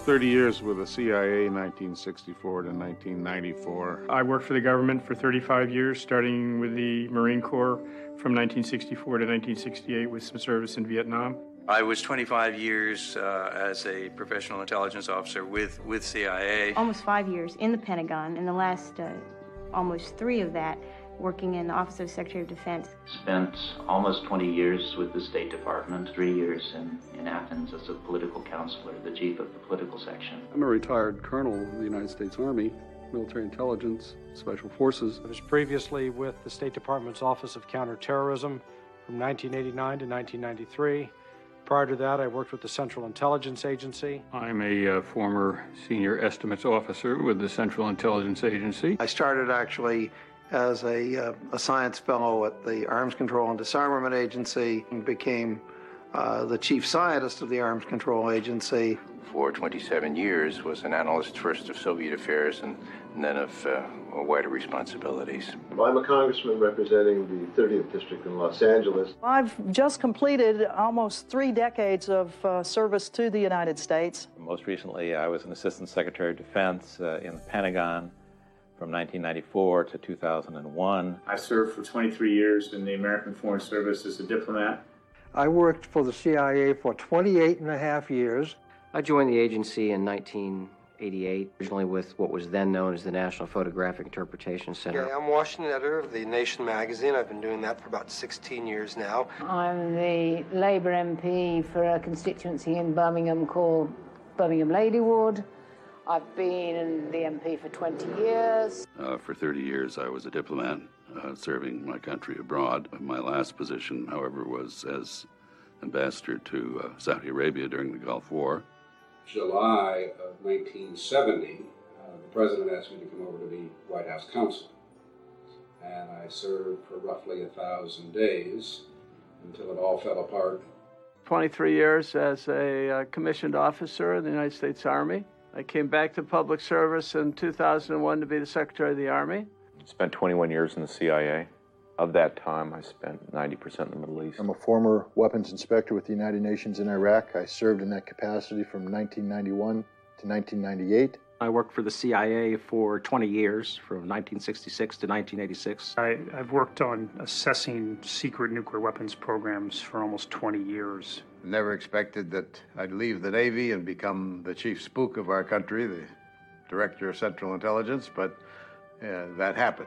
30 years with the CIA, 1964 to 1994. I worked for the government for 35 years, starting with the Marine Corps from 1964 to 1968 with some service in Vietnam. I was 25 years as a professional intelligence officer with CIA. Almost 5 years in the Pentagon, and the last almost 3 of that working in the Office of Secretary of Defense. Spent almost 20 years with the State Department, 3 years in Athens as a political counselor, the chief of the political section. I'm a retired colonel of the United States Army, military intelligence, special forces. I was previously with the State Department's Office of Counterterrorism from 1989 to 1993. Prior to that, I worked with the Central Intelligence Agency. I'm a former senior estimates officer with the Central Intelligence Agency. I started actually as a science fellow at the Arms Control and Disarmament Agency and became the chief scientist of the Arms Control Agency. For 27 years was an analyst first of Soviet affairs and then of wider responsibilities. I'm a congressman representing the 30th District in Los Angeles. I've just completed almost 3 decades of service to the United States. Most recently, I was an Assistant Secretary of Defense in the Pentagon from 1994 to 2001. I served for 23 years in the American Foreign Service as a diplomat. I worked for the CIA for 28 and a half years. I joined the agency in 1988, originally with what was then known as the National Photographic Interpretation Center. I'm Washington editor of The Nation magazine. I've been doing that for about 16 years now. I'm the Labour MP for a constituency in Birmingham called Birmingham Ladywood. I've been the MP for 20 years. For 30 years, I was a diplomat serving my country abroad. My last position, however, was as ambassador to Saudi Arabia during the Gulf War. July of 1970, the president asked me to come over to be White House counsel. And I served for roughly 1,000 days until it all fell apart. 23 years as a commissioned officer in the United States Army. I came back to public service in 2001 to be the Secretary of the Army. Spent 21 years in the CIA. Of that time, I spent 90% in the Middle East. I'm a former weapons inspector with the United Nations in Iraq. I served in that capacity from 1991 to 1998. I worked for the CIA for 20 years, from 1966 to 1986. I've worked on assessing secret nuclear weapons programs for almost 20 years. Never expected that I'd leave the Navy and become the chief spook of our country, the director of Central Intelligence, but that happened.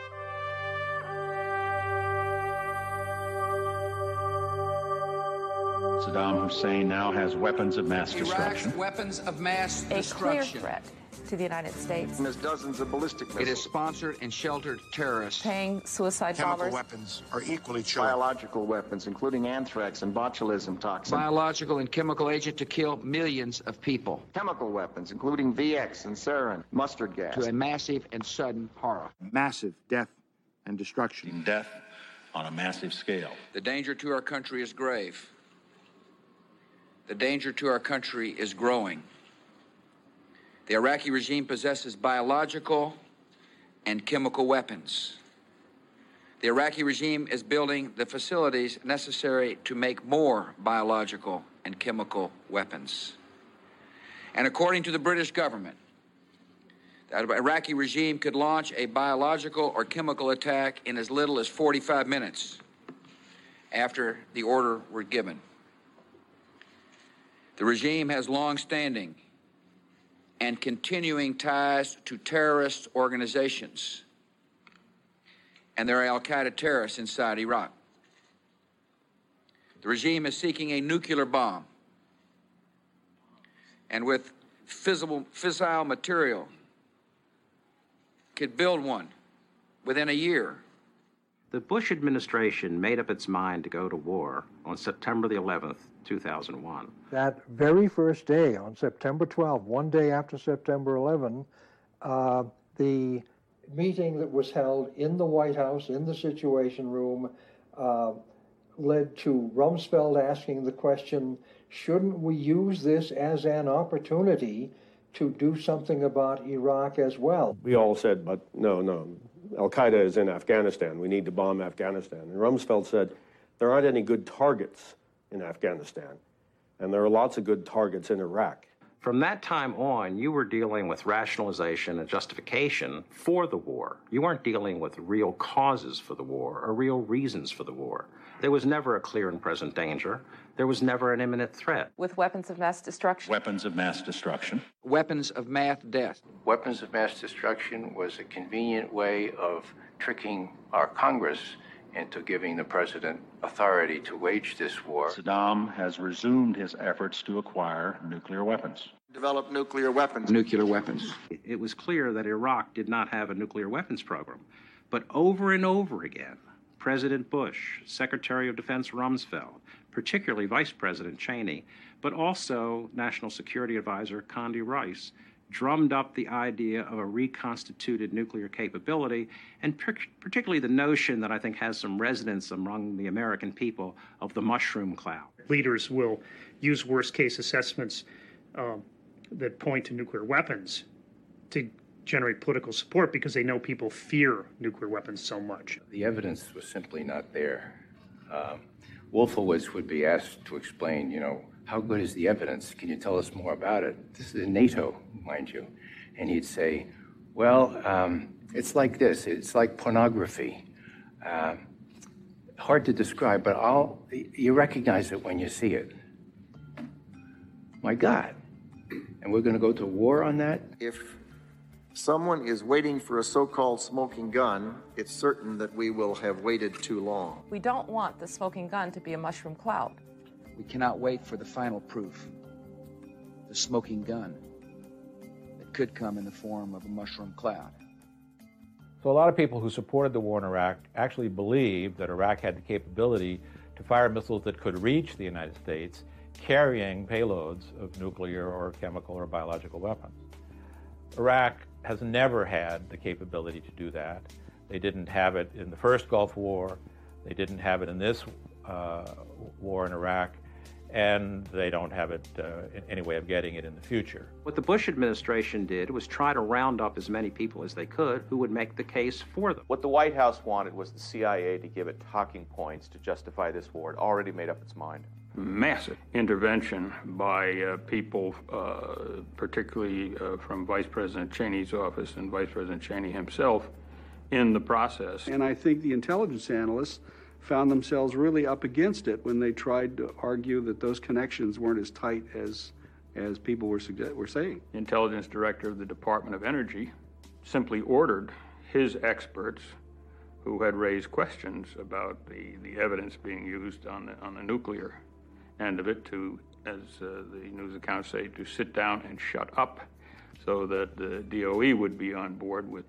Saddam Hussein now has weapons of mass destruction. Iraq's weapons of mass destruction. A clear threat to the United States. There's dozens of ballistic missiles. It has sponsored and sheltered terrorists. Paying suicide bombers. Chemical weapons are equally chilling. Biological weapons, including anthrax and botulism toxin. Biological and chemical agent to kill millions of people. Chemical weapons, including VX and sarin, mustard gas. To a massive and sudden horror. Massive death and destruction. Death on a massive scale. The danger to our country is grave. The danger to our country is growing. The Iraqi regime possesses biological and chemical weapons. The Iraqi regime is building the facilities necessary to make more biological and chemical weapons. And according to the British government, the Iraqi regime could launch a biological or chemical attack in as little as 45 minutes after the order were given. The regime has long-standing and continuing ties to terrorist organizations, and there are al-Qaeda terrorists inside Iraq. The regime is seeking a nuclear bomb, and with fissile material, could build one within a year. The Bush administration made up its mind to go to war on September the 11th, 2001. That very first day, on September 12, one day after September 11, the meeting that was held in the White House, in the Situation Room, led to Rumsfeld asking the question, shouldn't we use this as an opportunity to do something about Iraq as well? We all said, but no. Al-Qaeda is in Afghanistan. We need to bomb Afghanistan. And Rumsfeld said, there aren't any good targets in Afghanistan, and there are lots of good targets in Iraq. From that time on, you were dealing with rationalization and justification for the war. You weren't dealing with real causes for the war or real reasons for the war. There was never a clear and present danger. There was never an imminent threat. With weapons of mass destruction. Weapons of mass destruction. Weapons of mass death. Weapons of mass destruction was a convenient way of tricking our Congress into giving the president authority to wage this war. Saddam has resumed his efforts to acquire nuclear weapons. Develop nuclear weapons. Nuclear weapons. It was clear that Iraq did not have a nuclear weapons program. But over and over again, President Bush, Secretary of Defense Rumsfeld, particularly Vice President Cheney, but also National Security Advisor Condi Rice, drummed up the idea of a reconstituted nuclear capability, and particularly the notion that I think has some resonance among the American people of the mushroom cloud. Leaders will use worst-case assessments that point to nuclear weapons to generate political support because they know people fear nuclear weapons so much. The evidence was simply not there. Wolfowitz would be asked to explain, how good is the evidence? Can you tell us more about it? This is NATO, mind you. And he'd say, well, it's like this. It's like pornography. Hard to describe, but you recognize it when you see it. My God. And we're going to go to war on that? If someone is waiting for a so-called smoking gun, it's certain that we will have waited too long. We don't want the smoking gun to be a mushroom cloud. We cannot wait for the final proof, the smoking gun that could come in the form of a mushroom cloud. So a lot of people who supported the war in Iraq actually believed that Iraq had the capability to fire missiles that could reach the United States carrying payloads of nuclear or chemical or biological weapons. Iraq has never had the capability to do that. They didn't have it in the first Gulf War. They didn't have it in this war in Iraq. And they don't have it in any way of getting it in the future. What the Bush administration did was try to round up as many people as they could who would make the case for them. What the White House wanted was the CIA to give it talking points to justify this war. It already made up its mind. Massive intervention by people, particularly from Vice President Cheney's office and Vice President Cheney himself in the process. And I think the intelligence analysts found themselves really up against it when they tried to argue that those connections weren't as tight as people were saying. The intelligence director of the Department of Energy simply ordered his experts who had raised questions about the evidence being used on the nuclear end of it to, as the news accounts say, to sit down and shut up so that the DOE would be on board with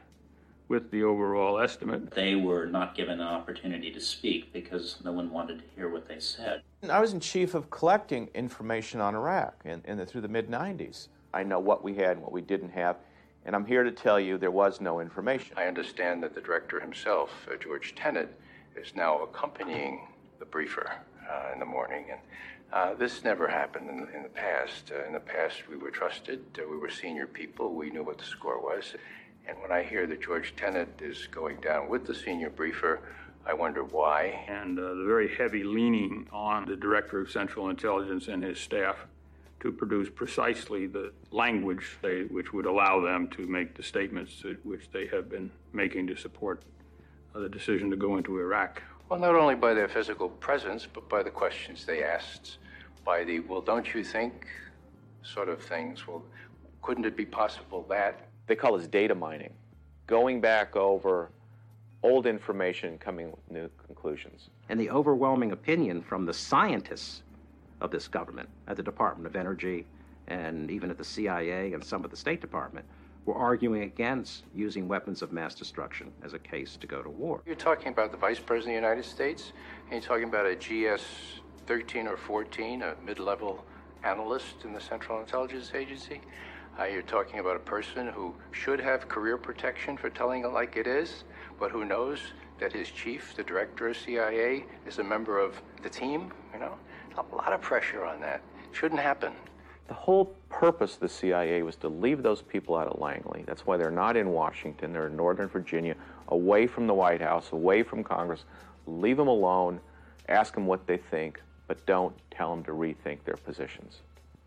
the overall estimate. They were not given an opportunity to speak because no one wanted to hear what they said. I was in chief of collecting information on Iraq through the mid-90s. I know what we had and what we didn't have, and I'm here to tell you there was no information. I understand that the director himself, George Tenet, is now accompanying the briefer in the morning. And this never happened in the past. In the past, we were trusted. We were senior people. We knew what the score was. And when I hear that George Tenet is going down with the senior briefer, I wonder why. And the very heavy leaning on the Director of Central Intelligence and his staff to produce precisely the language which would allow them to make the statements which they have been making to support the decision to go into Iraq. Well, not only by their physical presence, but by the questions they asked, by the, well, don't you think, sort of things. Well, couldn't it be possible that? They call this data mining, going back over old information and coming with new conclusions. And the overwhelming opinion from the scientists of this government at the Department of Energy and even at the CIA and some of the State Department were arguing against using weapons of mass destruction as a case to go to war. You're talking about the Vice President of the United States, and you're talking about a GS-13 or 14, a mid-level analyst in the Central Intelligence Agency. You're talking about a person who should have career protection for telling it like it is, but who knows that his chief, the director of CIA, is a member of the team, A lot of pressure on that. Shouldn't happen. The whole purpose of the CIA was to leave those people out of Langley. That's why they're not in Washington. They're in Northern Virginia, away from the White House, away from Congress. Leave them alone, ask them what they think, but don't tell them to rethink their positions.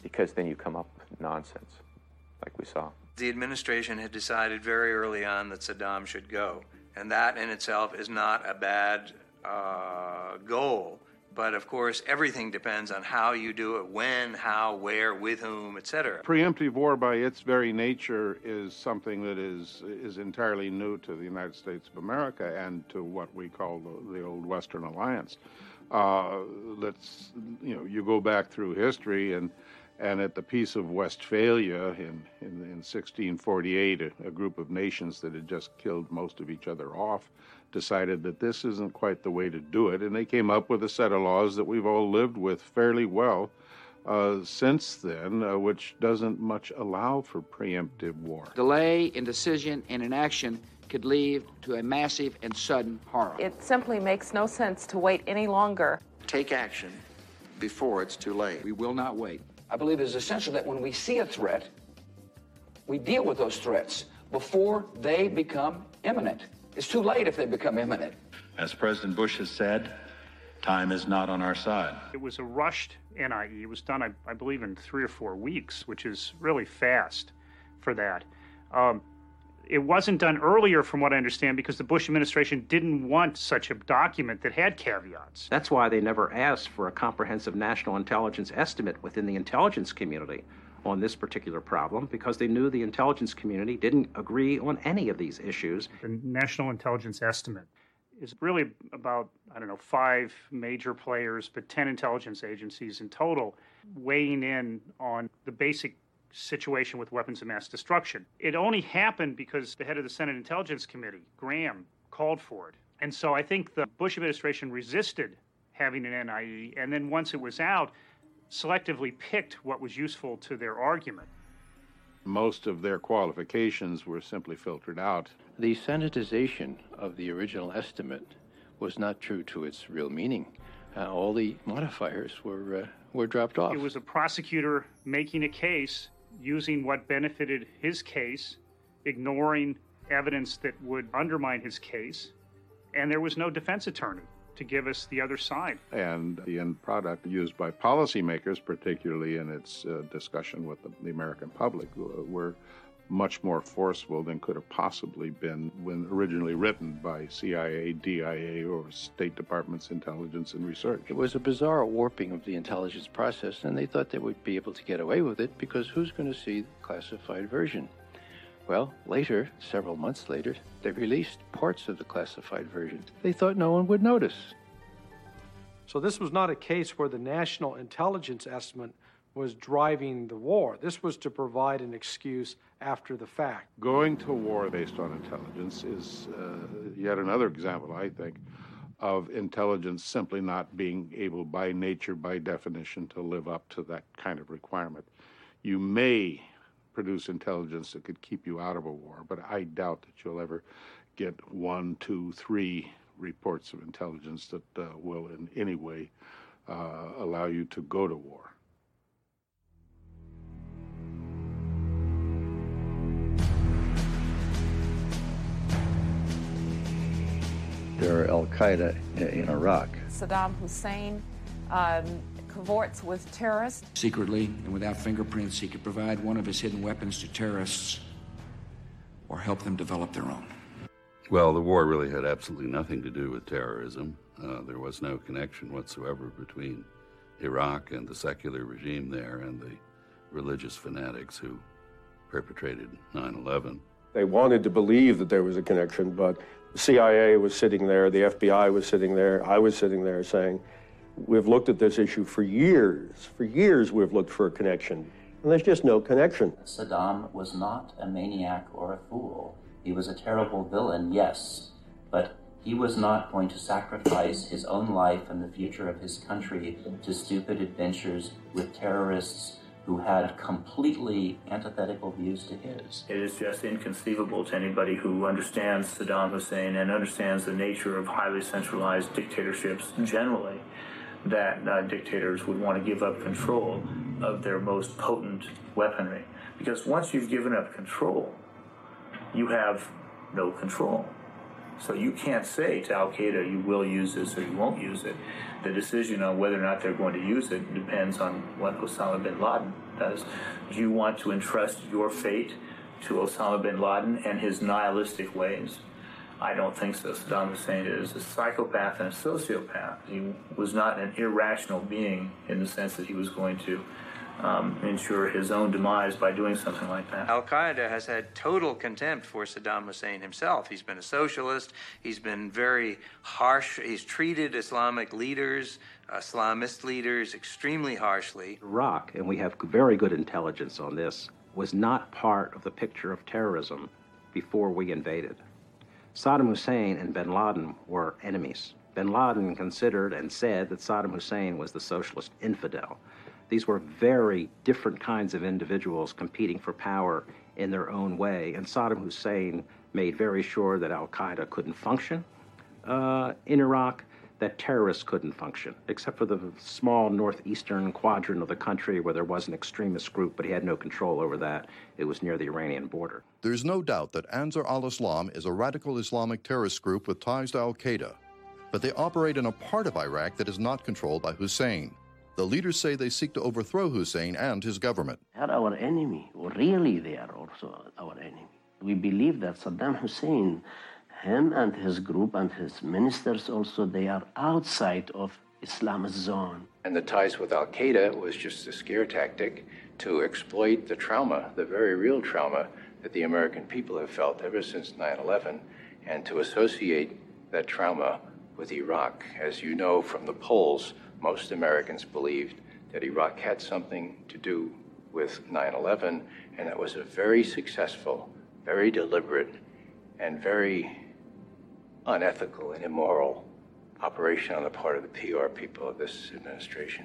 because then you come up with nonsense, like we saw. The administration had decided very early on that Saddam should go, and that in itself is not a bad goal. But of course, everything depends on how you do it, when, how, where, with whom, etc. Preemptive war, by its very nature, is something that is entirely new to the United States of America and to what we call the old Western Alliance. You go back through history, and at the Peace of Westphalia in 1648, a group of nations that had just killed most of each other off decided that this isn't quite the way to do it, and they came up with a set of laws that we've all lived with fairly well since then, which doesn't much allow for preemptive war. Delay in decision and in action could lead to a massive and sudden horror. It simply makes no sense to wait any longer. Take action before it's too late. We will not wait. I believe it is essential that when we see a threat, we deal with those threats before they become imminent. It's too late if they become imminent. As President Bush has said, time is not on our side. It was a rushed NIE. It was done, I believe, in 3 or 4 weeks, which is really fast for that. It wasn't done earlier, from what I understand, because the Bush administration didn't want such a document that had caveats. That's why they never asked for a comprehensive national intelligence estimate within the intelligence community on this particular problem, because they knew the intelligence community didn't agree on any of these issues. The National Intelligence Estimate is really about, 5 major players, but 10 intelligence agencies in total, weighing in on the basic situation with weapons of mass destruction. It only happened because the head of the Senate Intelligence Committee, Graham, called for it. And so I think the Bush administration resisted having an NIE, and then once it was out, selectively picked what was useful to their argument. Most of their qualifications were simply filtered out. The sanitization of the original estimate was not true to its real meaning. All the modifiers were dropped off. It was a prosecutor making a case using what benefited his case, ignoring evidence that would undermine his case, and there was no defense attorney to give us the other side. And the end product used by policymakers, particularly in its discussion with the American public, were much more forceful than could have possibly been when originally written by CIA, DIA, or State Department's intelligence and research. It was a bizarre warping of the intelligence process, and they thought they would be able to get away with it because who's going to see the classified version? Well, later, several months later, they released parts of the classified version. They thought no one would notice. So this was not a case where the National Intelligence Estimate was driving the war. This was to provide an excuse after the fact. Going to war based on intelligence is yet another example, I think, of intelligence simply not being able by nature, by definition, to live up to that kind of requirement. You may produce intelligence that could keep you out of a war, but I doubt that you'll ever get 1, 2, 3 reports of intelligence that will in any way allow you to go to war. There are Al-Qaeda in Iraq. Saddam Hussein cavorts with terrorists. Secretly and without fingerprints, he could provide one of his hidden weapons to terrorists or help them develop their own. Well, the war really had absolutely nothing to do with terrorism. There was no connection whatsoever between Iraq and the secular regime there and the religious fanatics who perpetrated 9/11. They wanted to believe that there was a connection, but the CIA was sitting there, the FBI was sitting there, I was sitting there saying, we've looked at this issue for years. For years we've looked for a connection, and there's just no connection. Saddam was not a maniac or a fool. He was a terrible villain, yes, but he was not going to sacrifice his own life and the future of his country to stupid adventures with terrorists who had completely antithetical views to his. It is just inconceivable to anybody who understands Saddam Hussein and understands the nature of highly centralized dictatorships generally, that dictators would want to give up control of their most potent weaponry. Because once you've given up control, you have no control. So you can't say to al-Qaeda, you will use this or you won't use it. The decision on whether or not they're going to use it depends on what Osama bin Laden does. Do you want to entrust your fate to Osama bin Laden and his nihilistic ways? I don't think so. Saddam Hussein is a psychopath and a sociopath. He was not an irrational being in the sense that he was going to ensure his own demise by doing something like that. Al-Qaeda has had total contempt for Saddam Hussein himself. He's been a socialist. He's been very harsh. He's treated Islamic leaders, Islamist leaders, extremely harshly. Iraq, and we have very good intelligence on this, was not part of the picture of terrorism before we invaded. Saddam Hussein and bin Laden were enemies. Bin Laden considered and said that Saddam Hussein was the socialist infidel. These were very different kinds of individuals competing for power in their own way, and Saddam Hussein made very sure that al-Qaeda couldn't function in Iraq, that terrorists couldn't function, except for the small northeastern quadrant of the country where there was an extremist group, but he had no control over that. It was near the Iranian border. There's no doubt that Ansar al-Islam is a radical Islamic terrorist group with ties to al-Qaeda, but they operate in a part of Iraq that is not controlled by Hussein. The leaders say they seek to overthrow Hussein and his government. They are our enemy. Really, they are also our enemy. We believe that Saddam Hussein, him and his group and his ministers also, they are outside of Islamist zone. And the ties with al-Qaeda was just a scare tactic to exploit the trauma, the very real trauma that the American people have felt ever since 9/11, and to associate that trauma with Iraq. As you know from the polls, most Americans believed that Iraq had something to do with 9/11, and that was a very successful, very deliberate, and very unethical and immoral operation on the part of the PR people of this administration.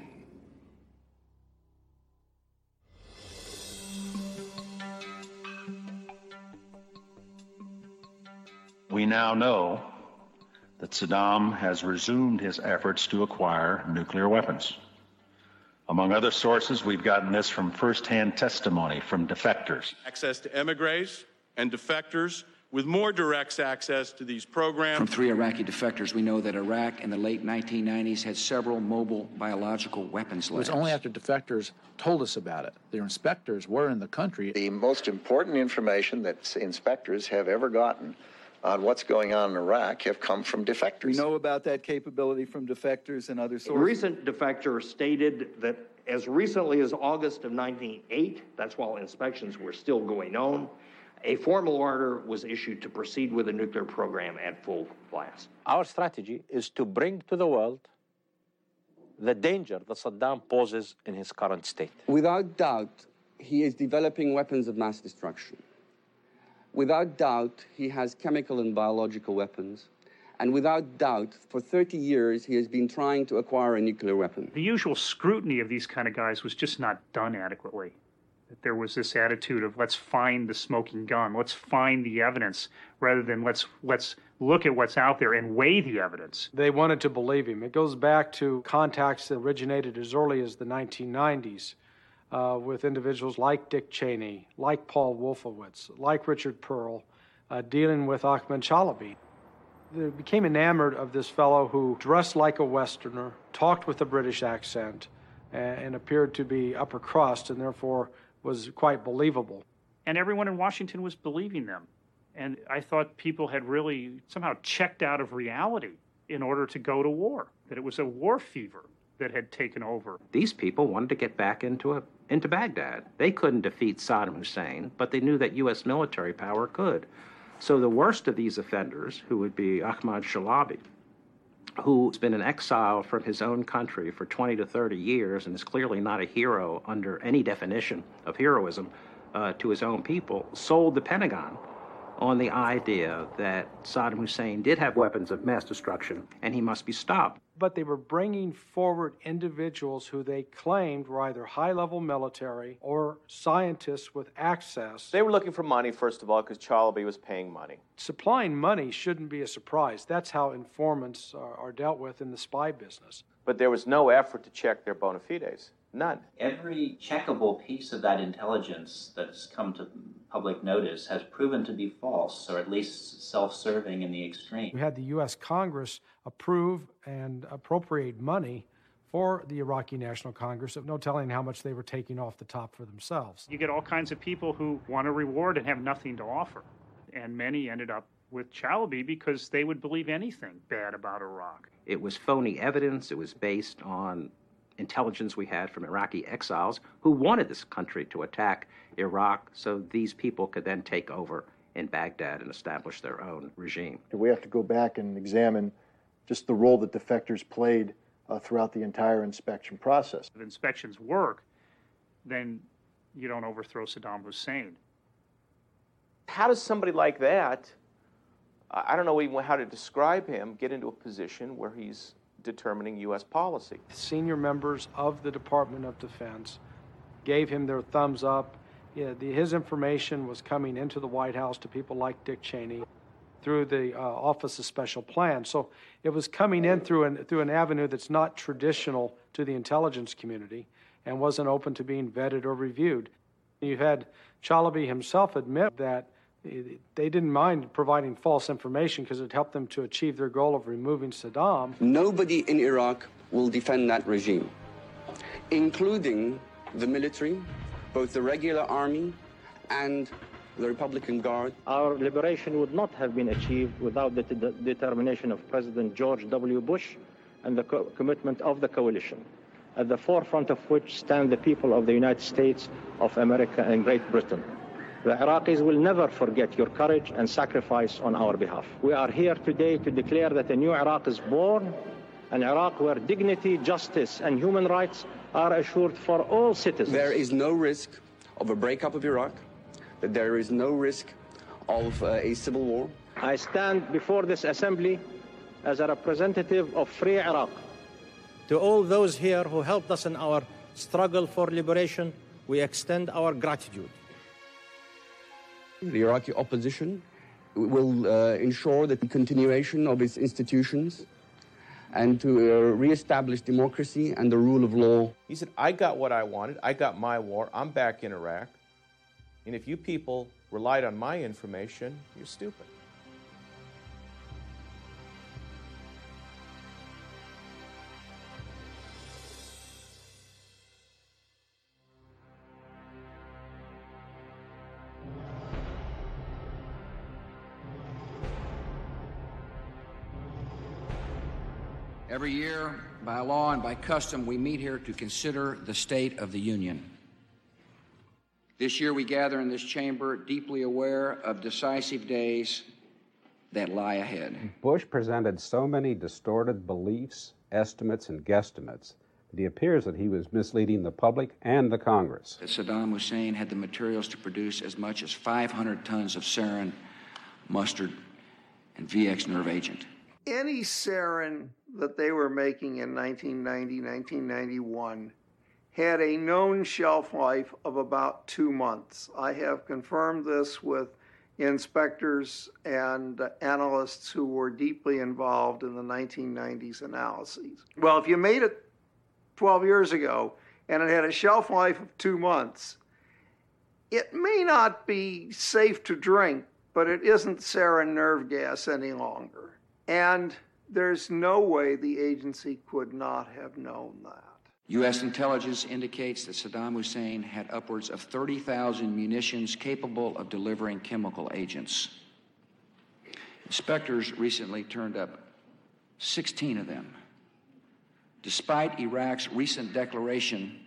We now know that Saddam has resumed his efforts to acquire nuclear weapons. Among other sources, we've gotten this from firsthand testimony from defectors. Access to emigres and defectors with more direct access to these programs. From 3 Iraqi defectors, we know that Iraq in the late 1990s had several mobile biological weapons labs. It was only after defectors told us about it. Their inspectors were in the country. The most important information that inspectors have ever gotten on what's going on in Iraq have come from defectors. We know about that capability from defectors and other sources. A recent defector stated that as recently as August of 1998, that's while inspections were still going on, a formal order was issued to proceed with the nuclear program at full blast. Our strategy is to bring to the world the danger that Saddam poses in his current state. Without doubt, he is developing weapons of mass destruction. Without doubt, he has chemical and biological weapons. And without doubt, for 30 years, he has been trying to acquire a nuclear weapon. The usual scrutiny of these kind of guys was just not done adequately. That there was this attitude of let's find the smoking gun, let's find the evidence, rather than let's look at what's out there and weigh the evidence. They wanted to believe him. It goes back to contacts that originated as early as the 1990s. With individuals like Dick Cheney, like Paul Wolfowitz, like Richard Pearl, dealing with Ahmed Chalabi. They became enamored of this fellow who dressed like a Westerner, talked with a British accent, and appeared to be upper crust, and therefore was quite believable. And everyone in Washington was believing them. And I thought people had really somehow checked out of reality in order to go to war, that it was a war fever that had taken over. These people wanted to get back into Baghdad. They couldn't defeat Saddam Hussein, but they knew that U.S. military power could. So the worst of these offenders, who would be Ahmad Chalabi, who's been in exile from his own country for 20 to 30 years and is clearly not a hero under any definition of heroism to his own people, sold the Pentagon on the idea that Saddam Hussein did have weapons of mass destruction and he must be stopped. But they were bringing forward individuals who they claimed were either high-level military or scientists with access. They were looking for money, first of all, because Chalabi was paying money. Supplying money shouldn't be a surprise. That's how informants are dealt with in the spy business. But there was no effort to check their bona fides. None. Every checkable piece of that intelligence that's come to public notice has proven to be false, or at least self-serving in the extreme. We had the U.S. Congress approve and appropriate money for the Iraqi National Congress, of no telling how much they were taking off the top for themselves. You get all kinds of people who want a reward and have nothing to offer. And many ended up with Chalabi because they would believe anything bad about Iraq. It was phony evidence. It was based on intelligence we had from Iraqi exiles who wanted this country to attack Iraq so these people could then take over in Baghdad and establish their own regime. We have to go back and examine just the role that defectors played throughout the entire inspection process. If inspections work, then you don't overthrow Saddam Hussein. How does somebody like that, I don't know even how to describe him, get into a position where he's determining U.S. policy? Senior members of the Department of Defense gave him their thumbs up. His information was coming into the White House to people like Dick Cheney through the Office of Special Plans. So it was coming in through an avenue that's not traditional to the intelligence community and wasn't open to being vetted or reviewed. You had Chalabi himself admit that they didn't mind providing false information because it helped them to achieve their goal of removing Saddam. Nobody in Iraq will defend that regime, including the military, both the regular army and the Republican Guard. Our liberation would not have been achieved without the determination of President George W. Bush and the commitment of the coalition, at the forefront of which stand the people of the United States of America and Great Britain. The Iraqis will never forget your courage and sacrifice on our behalf. We are here today to declare that a new Iraq is born, an Iraq where dignity, justice, and human rights are assured for all citizens. There is no risk of a breakup of Iraq, that there is no risk of a civil war. I stand before this assembly as a representative of free Iraq. To all those here who helped us in our struggle for liberation, we extend our gratitude. The Iraqi opposition will ensure the continuation of its institutions and to reestablish democracy and the rule of law. He said, I got what I wanted. I got my war. I'm back in Iraq. And if you people relied on my information, you're stupid. Every year, by law and by custom, we meet here to consider the state of the Union. This year, we gather in this chamber deeply aware of decisive days that lie ahead. Bush presented so many distorted beliefs, estimates, and guesstimates that it appears that he was misleading the public and the Congress. That Saddam Hussein had the materials to produce as much as 500 tons of sarin, mustard, and VX nerve agent. Any sarin that they were making in 1990, 1991 had a known shelf life of about 2 months. I have confirmed this with inspectors and analysts who were deeply involved in the 1990s analyses. Well, if you made it 12 years ago and it had a shelf life of 2 months, it may not be safe to drink, but it isn't sarin nerve gas any longer. And there's no way the agency could not have known that. U.S. intelligence indicates that Saddam Hussein had upwards of 30,000 munitions capable of delivering chemical agents. Inspectors recently turned up 16 of them, despite Iraq's recent declaration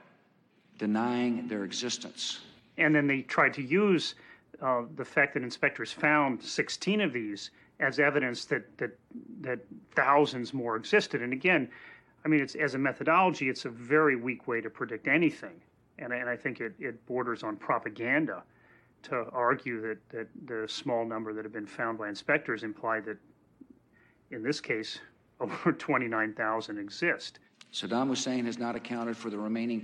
denying their existence. And then they tried to use the fact that inspectors found 16 of these as evidence that thousands more existed. And again, I mean, it's, as a methodology, it's a very weak way to predict anything. And I think it borders on propaganda to argue that the small number that have been found by inspectors imply that, in this case, over 29,000 exist. Saddam Hussein has not accounted for the remaining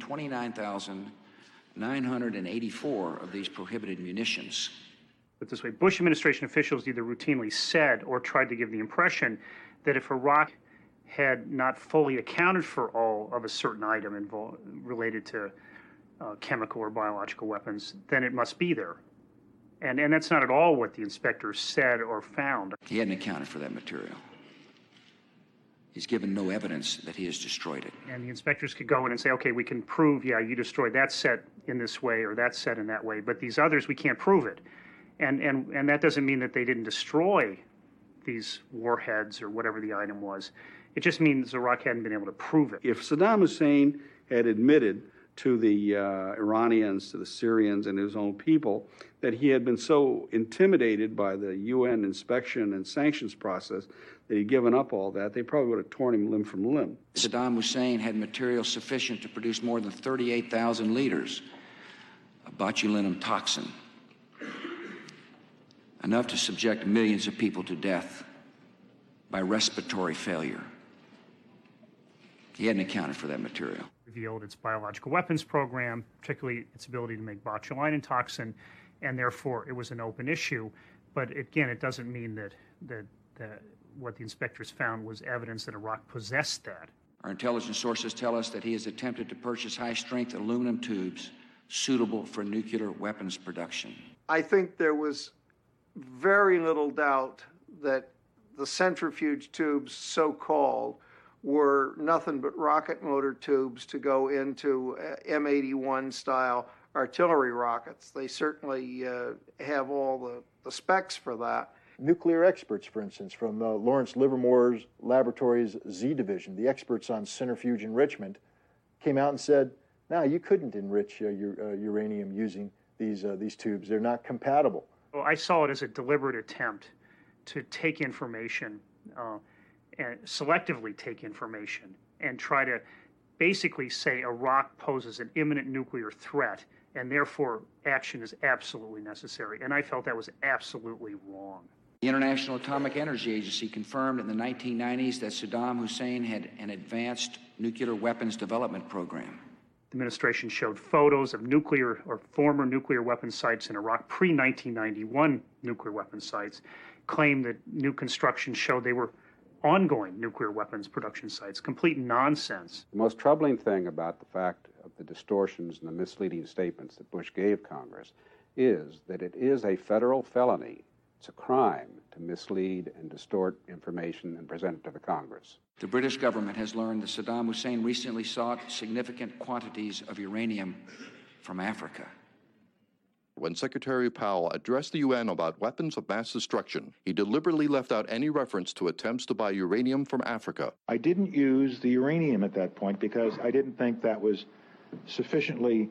29,984 of these prohibited munitions. But this way, Bush administration officials either routinely said or tried to give the impression that if Iraq had not fully accounted for all of a certain item related to chemical or biological weapons, then it must be there. And that's not at all what the inspectors said or found. He hadn't accounted for that material. He's given no evidence that he has destroyed it. And the inspectors could go in and say, okay, we can prove, yeah, you destroyed that set in this way or that set in that way, but these others, we can't prove it. And that doesn't mean that they didn't destroy these warheads or whatever the item was. It just means Iraq hadn't been able to prove it. If Saddam Hussein had admitted to the Iranians, to the Syrians, and his own people that he had been so intimidated by the UN inspection and sanctions process that he'd given up all that, they probably would have torn him limb from limb. Saddam Hussein had material sufficient to produce more than 38,000 liters of botulinum toxin, enough to subject millions of people to death by respiratory failure. He hadn't accounted for that material. Revealed its biological weapons program, particularly its ability to make botulinum toxin, and therefore it was an open issue. But again, it doesn't mean that what the inspectors found was evidence that Iraq possessed that. Our intelligence sources tell us that he has attempted to purchase high-strength aluminum tubes suitable for nuclear weapons production. I think there was very little doubt that the centrifuge tubes, so-called, were nothing but rocket motor tubes to go into M81 style artillery rockets. They certainly have all the specs for that. Nuclear experts, for instance, from Lawrence Livermore's laboratory's Z division, the experts on centrifuge enrichment, came out and said, no, you couldn't enrich uranium using these tubes. They're not compatible. Well, I saw it as a deliberate attempt to take information and selectively take information and try to basically say Iraq poses an imminent nuclear threat and therefore action is absolutely necessary. And I felt that was absolutely wrong. The International Atomic Energy Agency confirmed in the 1990s that Saddam Hussein had an advanced nuclear weapons development program. The administration showed photos of nuclear or former nuclear weapon sites in Iraq, pre-1991 nuclear weapon sites, claimed that new construction showed they were ongoing nuclear weapons production sites. Complete nonsense. The most troubling thing about the fact of the distortions and the misleading statements that Bush gave Congress is that it is a federal felony. It's a crime to mislead and distort information and present it to the Congress. The British government has learned that Saddam Hussein recently sought significant quantities of uranium from Africa. When Secretary Powell addressed the UN about weapons of mass destruction, he deliberately left out any reference to attempts to buy uranium from Africa. I didn't use the uranium at that point because I didn't think that was sufficiently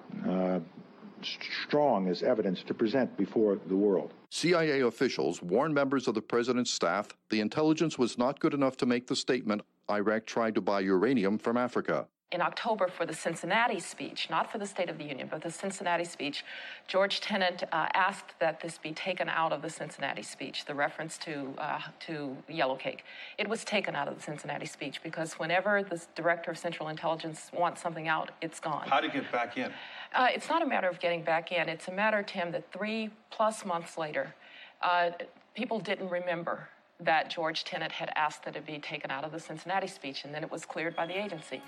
strong as evidence to present before the world. CIA officials warned members of the president's staff the intelligence was not good enough to make the statement, Iraq tried to buy uranium from Africa. In October, for the Cincinnati speech, not for the State of the Union, but the Cincinnati speech, George Tenet asked that this be taken out of the Cincinnati speech, the reference to Yellow Cake. It was taken out of the Cincinnati speech because whenever the Director of Central Intelligence wants something out, it's gone. How to get back in? It's not a matter of getting back in. It's a matter, Tim, that 3+ months later, people didn't remember that George Tenet had asked that it be taken out of the Cincinnati speech, and then it was cleared by the agency.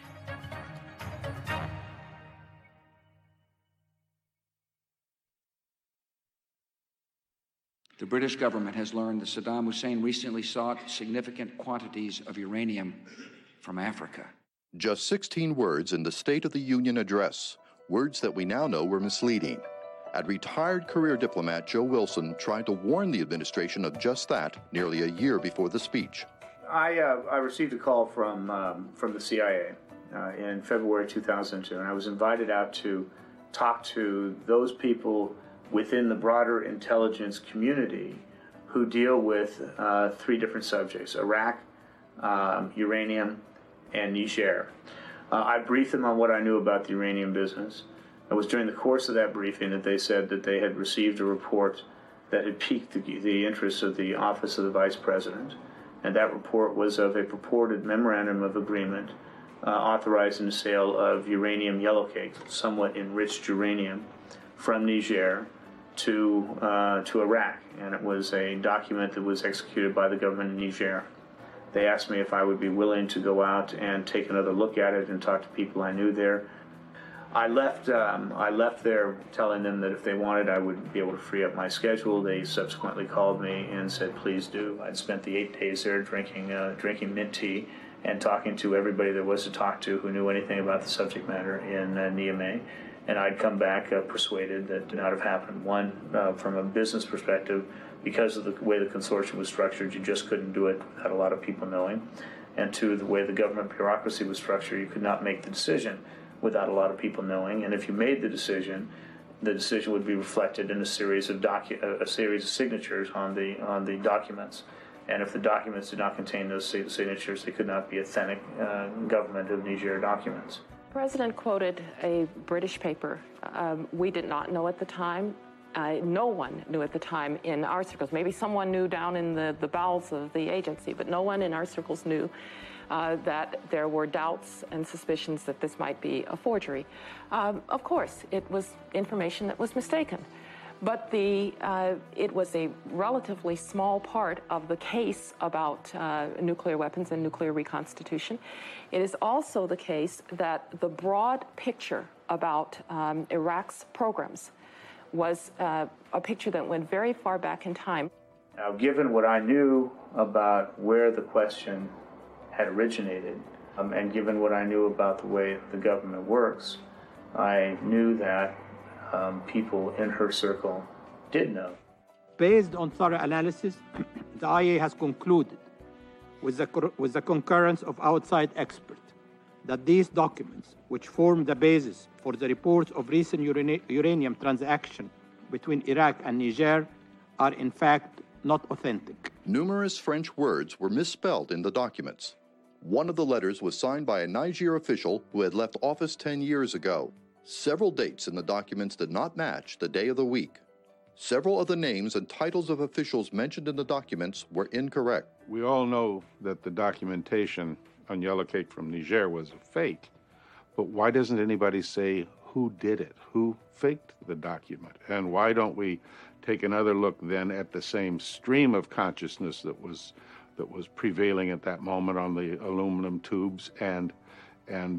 The British government has learned that Saddam Hussein recently sought significant quantities of uranium from Africa. Just 16 words in the State of the Union address, words that we now know were misleading. And retired career diplomat Joe Wilson tried to warn the administration of just that nearly a year before the speech. I received a call from the CIA in February 2002, and I was invited out to talk to those people within the broader intelligence community who deal with 3 different subjects: Iraq, uranium, and Niger. I briefed them on what I knew about the uranium business. It was during the course of that briefing that they said that they had received a report that had piqued the interest of the Office of the Vice President, and that report was of a purported memorandum of agreement authorizing the sale of uranium yellow cake, somewhat enriched uranium, from Niger to Iraq, and it was a document that was executed by the government of Niger. They asked me if I would be willing to go out and take another look at it and talk to people I knew there. I left there telling them that if they wanted, I would be able to free up my schedule. They subsequently called me and said, please do. I'd spent the 8 days there drinking mint tea and talking to everybody there was to talk to who knew anything about the subject matter in Niamey. And I'd come back persuaded that did not have happened. One, from a business perspective, because of the way the consortium was structured, you just couldn't do it without a lot of people knowing. And two, the way the government bureaucracy was structured, you could not make the decision without a lot of people knowing. And if you made the decision would be reflected in a series of signatures on the documents. And if the documents did not contain those signatures, they could not be authentic government of Niger documents. The President quoted a British paper. We did not know at the time. No one knew at the time in our circles. Maybe someone knew down in the bowels of the agency, but no one in our circles knew that there were doubts and suspicions that this might be a forgery. Of course, it was information that was mistaken, but it was a relatively small part of the case about nuclear weapons and nuclear reconstitution. It is also the case that the broad picture about Iraq's programs was a picture that went very far back in time. Now, given what I knew about where the question had originated, and given what I knew about the way the government works, I knew that people in her circle did know. Based on thorough analysis, the IA has concluded, with the concurrence of outside experts, that these documents, which form the basis for the reports of recent uranium transaction between Iraq and Niger, are in fact not authentic. Numerous French words were misspelled in the documents. One of the letters was signed by a Niger official who had left office 10 years ago. Several dates in the documents did not match the day of the week. Several of the names and titles of officials mentioned in the documents were incorrect. We all know that the documentation on Yellow Cake from Niger was a fake, but why doesn't anybody say who did it, who faked the document? And why don't we take another look then at the same stream of consciousness that was prevailing at that moment on the aluminum tubes and even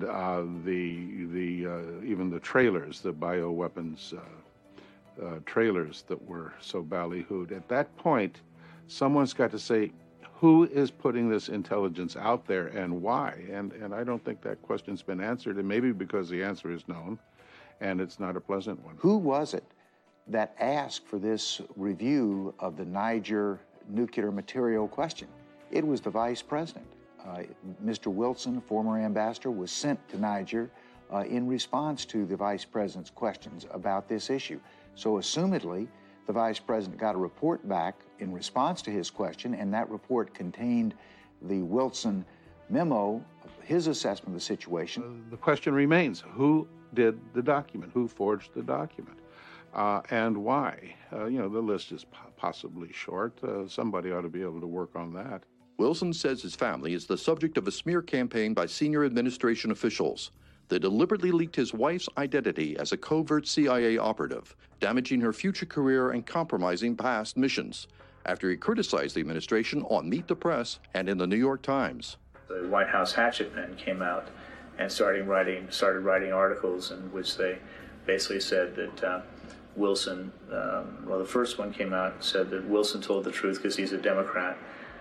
the trailers, the bioweapons trailers that were so ballyhooed. At that point, someone's got to say, who is putting this intelligence out there and why? And I don't think that question's been answered, and maybe because the answer is known and it's not a pleasant one. Who was it that asked for this review of the Niger nuclear material question? It was the Vice President. Mr. Wilson, former ambassador, was sent to Niger in response to the Vice President's questions about this issue. So assumedly, the Vice President got a report back in response to his question, and that report contained the Wilson memo, his assessment of the situation. The question remains, who did the document? Who forged the document? And why? The list is possibly short. Somebody ought to be able to work on that. Wilson says his family is the subject of a smear campaign by senior administration officials. They deliberately leaked his wife's identity as a covert CIA operative, damaging her future career and compromising past missions, after he criticized the administration on Meet the Press and in the New York Times. The White House hatchet men came out and started writing articles in which they basically said that Wilson, the first one came out and said that Wilson told the truth because he's a Democrat.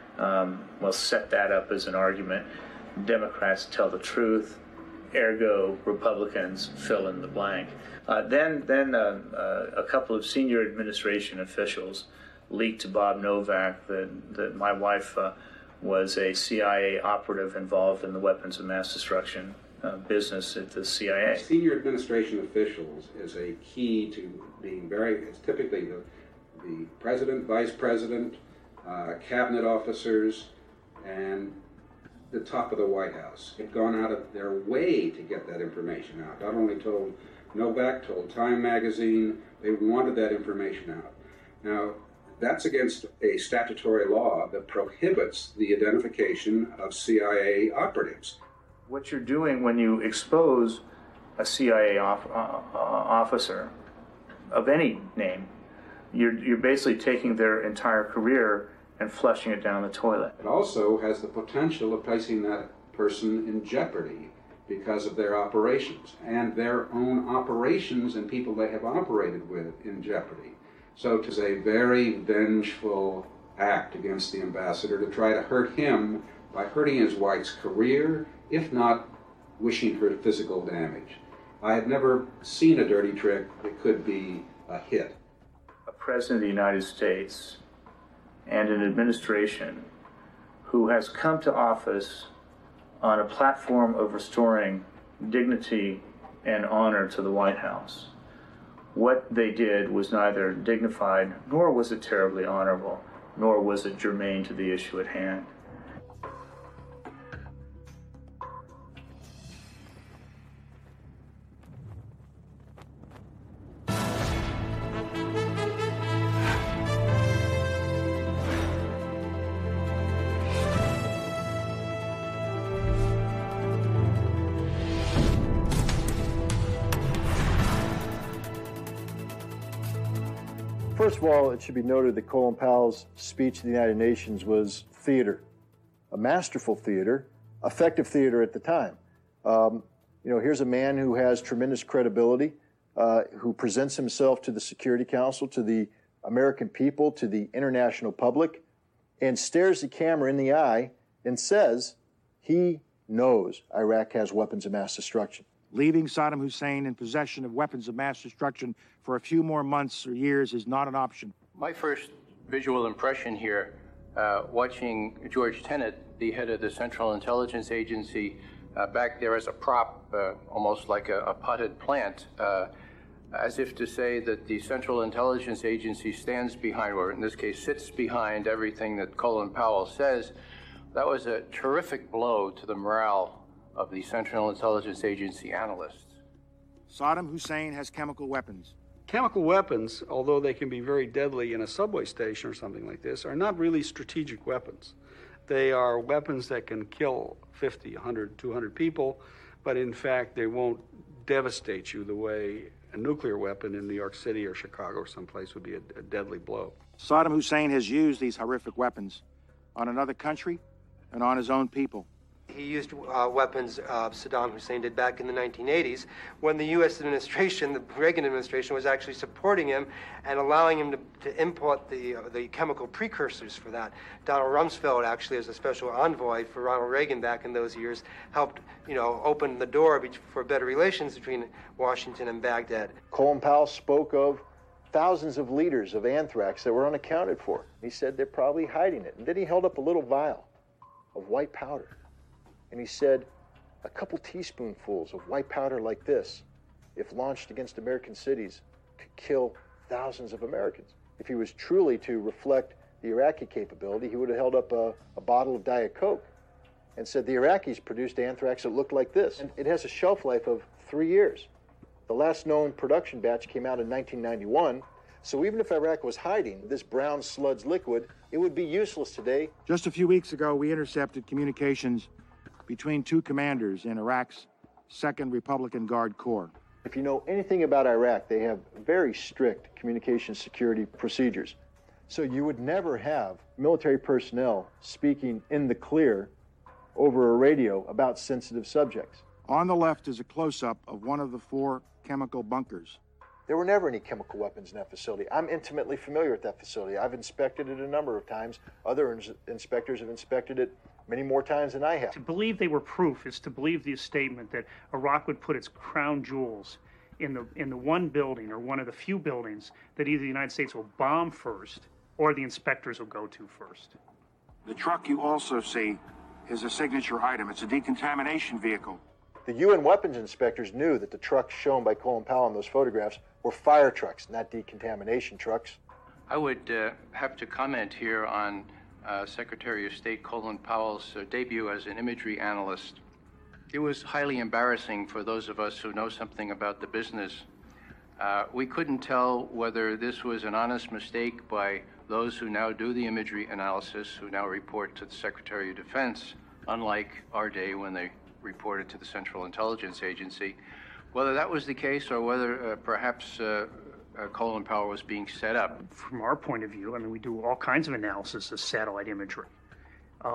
Set that up as an argument. Democrats tell the truth, ergo Republicans fill in the blank. Then a couple of senior administration officials leaked to Bob Novak that my wife was a CIA operative involved in the weapons of mass destruction business at the CIA. Senior administration officials is a key to being it's typically the president, vice president, cabinet officers, and the top of the White House. They've gone out of their way to get that information out. Not only told Novak, told Time magazine, they wanted that information out. Now, that's against a statutory law that prohibits the identification of CIA operatives. What you're doing when you expose a CIA officer of any name, you're basically taking their entire career and flushing it down the toilet. It also has the potential of placing that person in jeopardy because of their operations and their own operations and people they have operated with in jeopardy. So it is a very vengeful act against the ambassador to try to hurt him by hurting his wife's career, if not wishing her physical damage. I have never seen a dirty trick that could be a hit. A president of the United States and an administration who has come to office on a platform of restoring dignity and honor to the White House. What they did was neither dignified, nor was it terribly honorable, nor was it germane to the issue at hand. First of all, it should be noted that Colin Powell's speech to the United Nations was theater, a masterful theater, effective theater at the time. Here's a man who has tremendous credibility, who presents himself to the Security Council, to the American people, to the international public, and stares the camera in the eye and says he knows Iraq has weapons of mass destruction. Leaving Saddam Hussein in possession of weapons of mass destruction for a few more months or years is not an option. My first visual impression here, watching George Tenet, the head of the Central Intelligence Agency, back there as a prop, almost like a potted plant, as if to say that the Central Intelligence Agency stands behind, or in this case sits behind, everything that Colin Powell says, that was a terrific blow to the morale of the Central Intelligence Agency analysts. Saddam Hussein has chemical weapons. Chemical weapons, although they can be very deadly in a subway station or something like this, are not really strategic weapons. They are weapons that can kill 50, 100, 200 people, but in fact they won't devastate you the way a nuclear weapon in New York City or Chicago or someplace would be a deadly blow. Saddam Hussein has used these horrific weapons on another country and on his own people. He used weapons Saddam Hussein did back in the 1980s when the U.S. administration, the Reagan administration, was actually supporting him and allowing him to import the chemical precursors for that. Donald Rumsfeld, actually, as a special envoy for Ronald Reagan back in those years, helped, open the door for better relations between Washington and Baghdad. Colin Powell spoke of thousands of liters of anthrax that were unaccounted for. He said they're probably hiding it. And then he held up a little vial of white powder. And he said, a couple teaspoonfuls of white powder like this, if launched against American cities, could kill thousands of Americans. If he was truly to reflect the Iraqi capability, he would have held up a bottle of Diet Coke and said the Iraqis produced anthrax that looked like this. And it has a shelf life of 3 years. The last known production batch came out in 1991. So even if Iraq was hiding this brown sludge liquid, it would be useless today. Just a few weeks ago, we intercepted communications between two commanders in Iraq's 2nd Republican Guard Corps. If you know anything about Iraq, they have very strict communication security procedures. So you would never have military personnel speaking in the clear over a radio about sensitive subjects. On the left is a close-up of one of the 4 chemical bunkers. There were never any chemical weapons in that facility. I'm intimately familiar with that facility. I've inspected it a number of times. Other inspectors have inspected it many more times than I have. To believe they were proof is to believe the statement that Iraq would put its crown jewels in the one building or one of the few buildings that either the United States will bomb first or the inspectors will go to first. The truck you also see is a signature item. It's a decontamination vehicle. The UN weapons inspectors knew that the trucks shown by Colin Powell in those photographs were fire trucks, not decontamination trucks. I would have to comment here on Secretary of State Colin Powell's debut as an imagery analyst. It was highly embarrassing for those of us who know something about the business. We couldn't tell whether this was an honest mistake by those who now do the imagery analysis, who now report to the Secretary of Defense, unlike our day when they reported to the Central Intelligence Agency, whether that was the case or whether perhaps Colin Powell was being set up. From our point of view, we do all kinds of analysis of satellite imagery.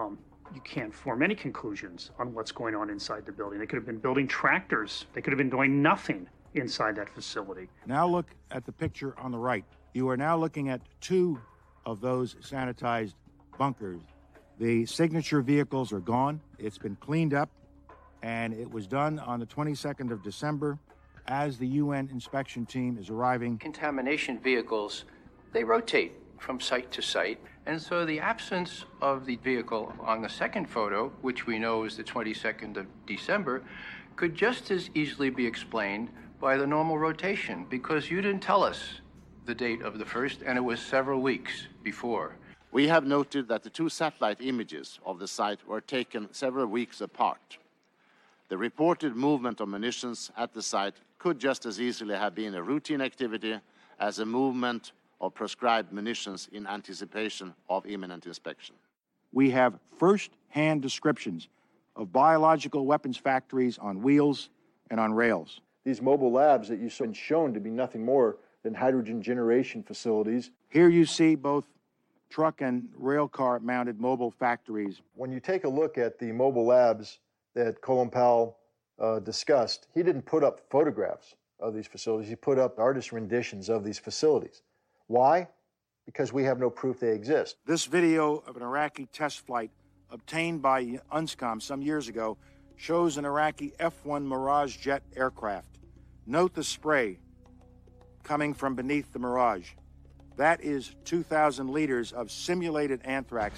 you can't form any conclusions on what's going on inside the building. They could have been building tractors. They could have been doing nothing inside that facility. Now look at the picture on the right. You are now looking at two of those sanitized bunkers. The signature vehicles are gone. It's been cleaned up, and it was done on the 22nd of December as the UN inspection team is arriving. Contamination vehicles, they rotate from site to site. And so the absence of the vehicle on the second photo, which we know is the 22nd of December, could just as easily be explained by the normal rotation, because you didn't tell us the date of the first, and it was several weeks before. We have noted that the two satellite images of the site were taken several weeks apart. The reported movement of munitions at the site could just as easily have been a routine activity as a movement of prescribed munitions in anticipation of imminent inspection. We have first-hand descriptions of biological weapons factories on wheels and on rails. These mobile labs that you've been shown to be nothing more than hydrogen generation facilities. Here you see both truck and rail car mounted mobile factories. When you take a look at the mobile labs that Colin Powell discussed, he didn't put up photographs of these facilities. He put up artist renditions of these facilities. Why? Because we have no proof they exist. This video of an Iraqi test flight obtained by UNSCOM some years ago shows an Iraqi F-1 Mirage jet aircraft. Note the spray coming from beneath the Mirage. That is 2,000 liters of simulated anthrax.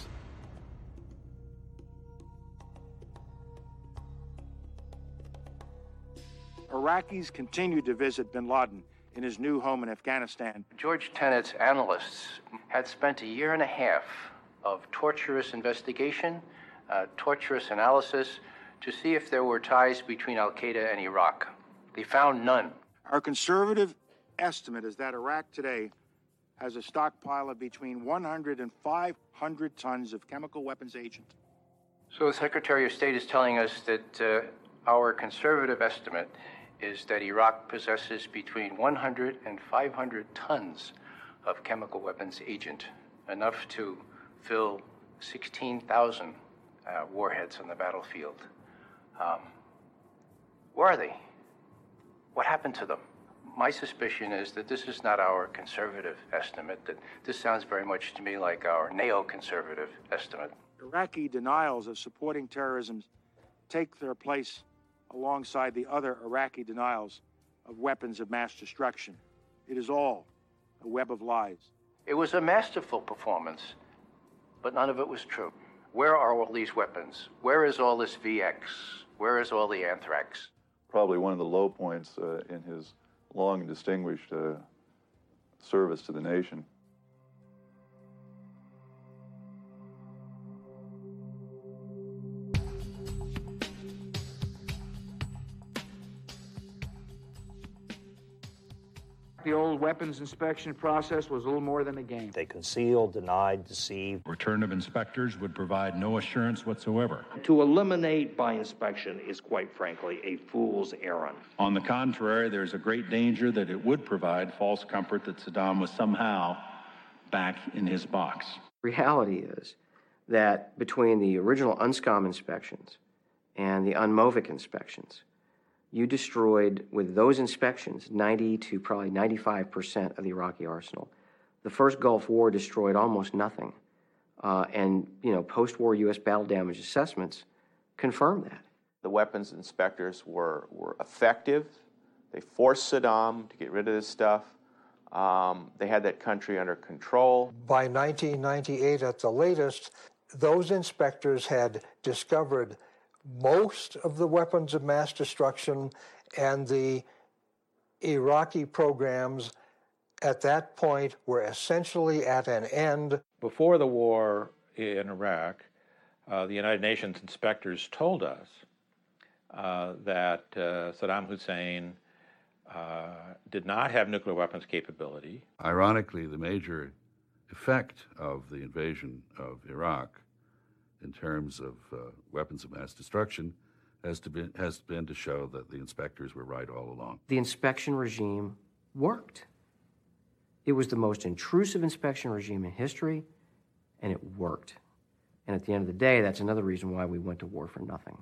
Iraqis continue to visit bin Laden in his new home in Afghanistan. George Tenet's analysts had spent a year and a half of torturous investigation, torturous analysis, to see if there were ties between al-Qaeda and Iraq. They found none. Our conservative estimate is that Iraq today has a stockpile of between 100 and 500 tons of chemical weapons agent. So the Secretary of State is telling us that our conservative estimate is that Iraq possesses between 100 and 500 tons of chemical weapons agent, enough to fill 16,000 warheads on the battlefield. Where are they? What happened to them? My suspicion is that this is not our conservative estimate, that this sounds very much to me like our neoconservative estimate. Iraqi denials of supporting terrorism take their place alongside the other Iraqi denials of weapons of mass destruction. It is all a web of lies. It was a masterful performance, but none of it was true. Where are all these weapons? Where is all this VX? Where is all the anthrax? Probably one of the low points in his long and distinguished service to the nation. The old weapons inspection process was a little more than a game. They concealed, denied, deceived. Return of inspectors would provide no assurance whatsoever. To eliminate by inspection is, quite frankly, a fool's errand. On the contrary, there's a great danger that it would provide false comfort that Saddam was somehow back in his box. Reality is that between the original UNSCOM inspections and the UNMOVIC inspections, you destroyed, with those inspections, 90 to probably 95% of the Iraqi arsenal. The first Gulf War destroyed almost nothing. And, post-war U.S. battle damage assessments confirm that. The weapons inspectors were effective. They forced Saddam to get rid of this stuff. They had that country under control. By 1998, at the latest, those inspectors had discovered most of the weapons of mass destruction, and the Iraqi programs at that point were essentially at an end. Before the war in Iraq, the United Nations inspectors told us that Saddam Hussein did not have nuclear weapons capability. Ironically, the major effect of the invasion of Iraq in terms of weapons of mass destruction has been to show that the inspectors were right all along. The inspection regime worked. It was the most intrusive inspection regime in history, and it worked. And at the end of the day, that's another reason why we went to war for nothing.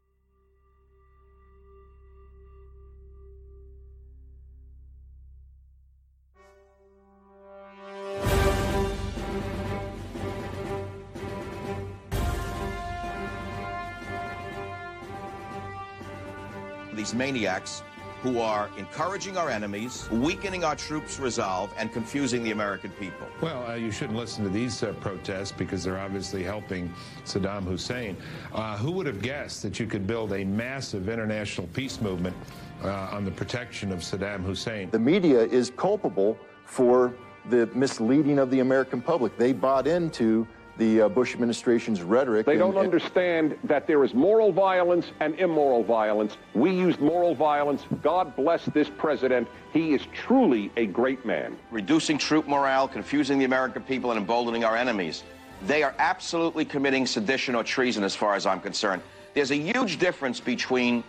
These maniacs who are encouraging our enemies, weakening our troops' resolve, and confusing the American people. Well, you shouldn't listen to these protests because they're obviously helping Saddam Hussein. Who would have guessed that you could build a massive international peace movement on the protection of Saddam Hussein? The media is culpable for the misleading of the American public. They bought into the Bush administration's rhetoric. They don't understand that there is moral violence and immoral violence. We used moral violence. God bless this president. He is truly a great man. Reducing troop morale, confusing the American people, and emboldening our enemies. They are absolutely committing sedition or treason as far as I'm concerned. There's a huge difference between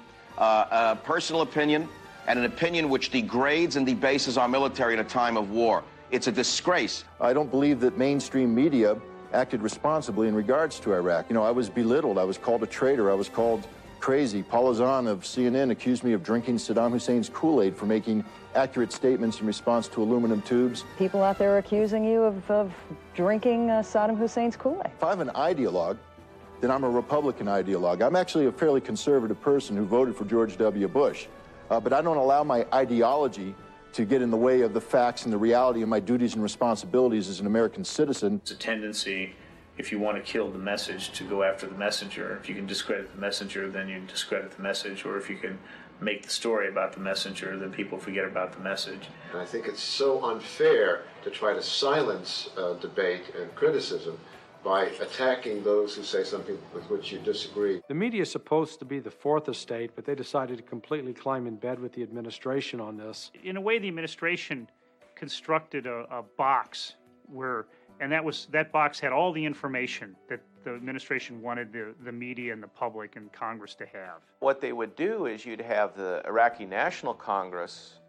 a personal opinion and an opinion which degrades and debases our military in a time of war. It's a disgrace. I don't believe that mainstream media acted responsibly in regards to Iraq. You know, I was belittled. I was called a traitor. I was called crazy. Paul Azan of CNN accused me of drinking Saddam Hussein's Kool-Aid for making accurate statements in response to aluminum tubes. People out there are accusing you of drinking Saddam Hussein's Kool-Aid. If I'm an ideologue, then I'm a Republican ideologue. I'm actually a fairly conservative person who voted for George W. Bush. But I don't allow my ideology to get in the way of the facts and the reality of my duties and responsibilities as an American citizen. It's a tendency, if you want to kill the message, to go after the messenger. If you can discredit the messenger, then you discredit the message. Or if you can make the story about the messenger, then people forget about the message. And I think it's so unfair to try to silence debate and criticism by attacking those who say something with which you disagree. The media is supposed to be the fourth estate, but they decided to completely climb in bed with the administration on this. In a way, the administration constructed a box where, and that box had all the information that the administration wanted the media and the public and Congress to have. What they would do is you'd have the Iraqi National Congress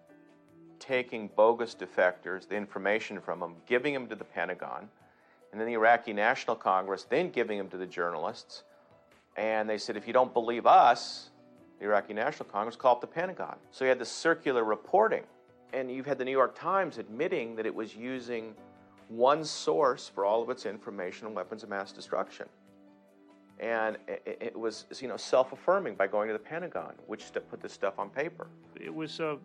taking bogus defectors, the information from them, giving them to the Pentagon, and then the Iraqi National Congress then giving them to the journalists. And they said, if you don't believe us, the Iraqi National Congress, call up the Pentagon. So you had this circular reporting. And you've had the New York Times admitting that it was using one source for all of its information on weapons of mass destruction. And it was, self-affirming by going to the Pentagon, which put this stuff on paper. It was a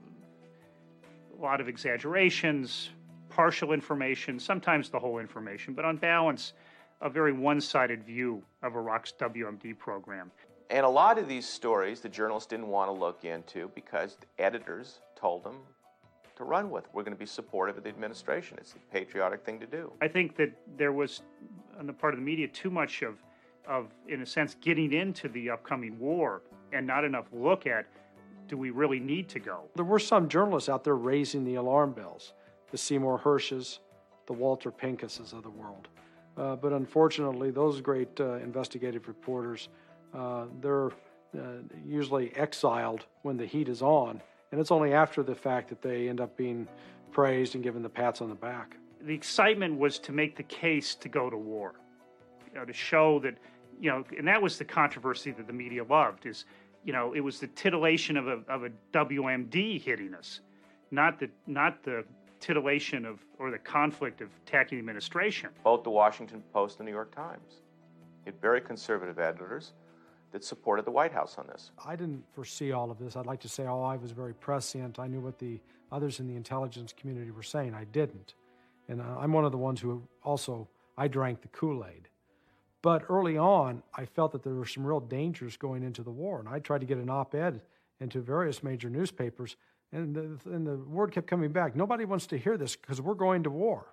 lot of exaggerations, partial information, sometimes the whole information, but on balance, a very one-sided view of Iraq's WMD program. And a lot of these stories the journalists didn't want to look into because the editors told them to run with. We're going to be supportive of the administration. It's the patriotic thing to do. I think that there was, on the part of the media, too much of, in a sense, getting into the upcoming war and not enough look at, do we really need to go? There were some journalists out there raising the alarm bells. The Seymour Hirsches, the Walter Pincuses of the world. But unfortunately, those great investigative reporters, they're usually exiled when the heat is on, and it's only after the fact that they end up being praised and given the pats on the back. The excitement was to make the case to go to war, to show that, and that was the controversy that the media loved, is, it was the titillation of a WMD hitting us, not the titillation of, or the conflict of attacking the administration. Both the Washington Post and the New York Times had very conservative editors that supported the White House on this. I didn't foresee all of this. I'd like to say, I was very prescient. I knew what the others in the intelligence community were saying. I didn't. And I'm one of the ones who also, I drank the Kool-Aid. But early on, I felt that there were some real dangers going into the war. And I tried to get an op-ed into various major newspapers. And the word kept coming back. Nobody wants to hear this because we're going to war.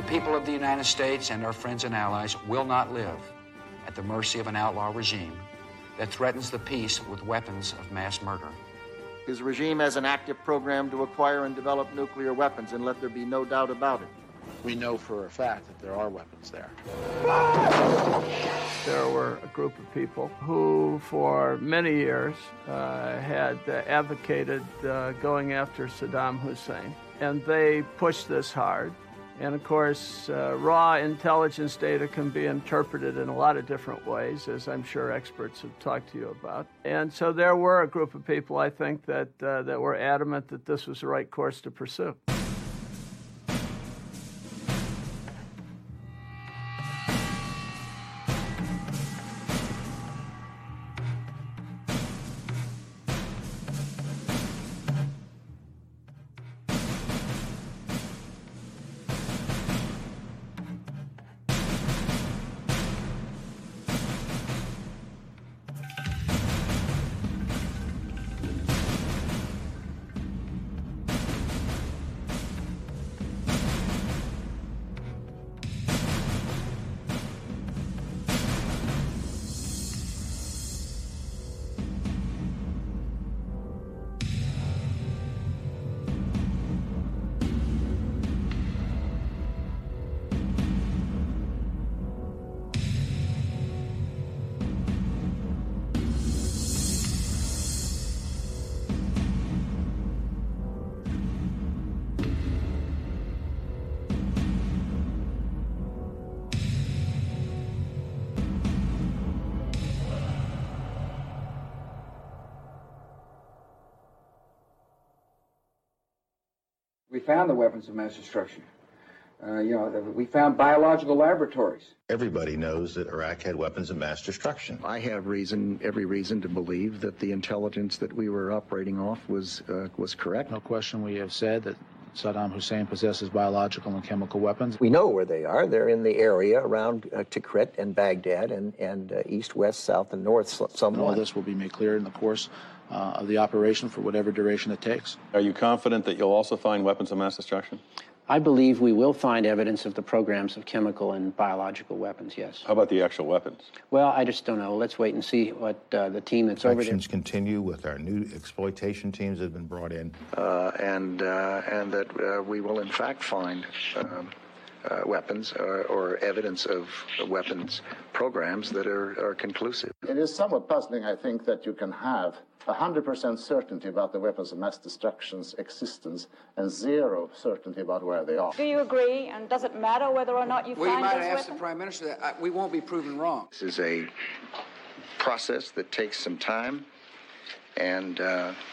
people of the United States and our friends and allies will not live at the mercy of an outlaw regime that threatens the peace with weapons of mass murder. His regime has an active program to acquire and develop nuclear weapons, and let there be no doubt about it. We know for a fact that there are weapons there. There were a group of people who, for many years, had advocated going after Saddam Hussein, and they pushed this hard. And of course, raw intelligence data can be interpreted in a lot of different ways, as I'm sure experts have talked to you about. And so there were a group of people, I think, that were adamant that this was the right course to pursue. We found the weapons of mass destruction. We found biological laboratories. Everybody knows that Iraq had weapons of mass destruction. I have every reason to believe that the intelligence that we were operating off was correct. No question we have said that Saddam Hussein possesses biological and chemical weapons. We know where they are. They're in the area around Tikrit and Baghdad and east, west, south, and north somewhat. All this will be made clear in the course of the operation for whatever duration it takes. Are you confident that you'll also find weapons of mass destruction? I believe we will find evidence of the programs of chemical and biological weapons, yes. How about the actual weapons? Well, I just don't know. Let's wait and see what the team that's over there... Actions continue with our new exploitation teams that have been brought in. And that we will, in fact, find weapons or evidence of weapons programs that are conclusive. It is somewhat puzzling, I think, that you can have 100% certainty about the weapons of mass destruction's existence and zero certainty about where they are. Do you agree? And does it matter whether or not you find We might those ask weapons? the Prime Minister that. We won't be proven wrong. This is a process that takes some time, and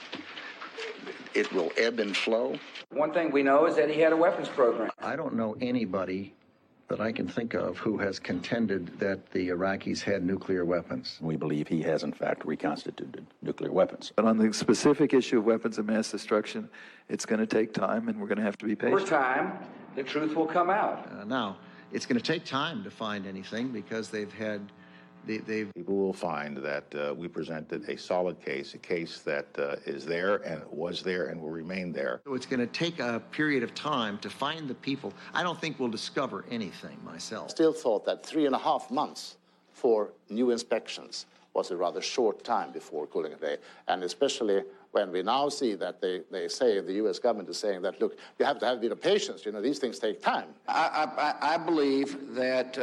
it will ebb and flow. One thing we know is that he had a weapons program. I don't know anybody that I can think of who has contended that the Iraqis had nuclear weapons. We believe he has, in fact, reconstituted nuclear weapons. But on the specific issue of weapons of mass destruction, it's going to take time, and we're going to have to be patient. Over time, the truth will come out. Now, it's going to take time to find anything because People will find that we presented a solid case, a case that is there and was there and will remain there. So it's going to take a period of time to find the people. I don't think we'll discover anything myself. Still thought that 3.5 months for new inspections was a rather short time before calling a day, and especially when we now see that they say, the U.S. government is saying that, look, you have to have a bit of patience, these things take time. I believe that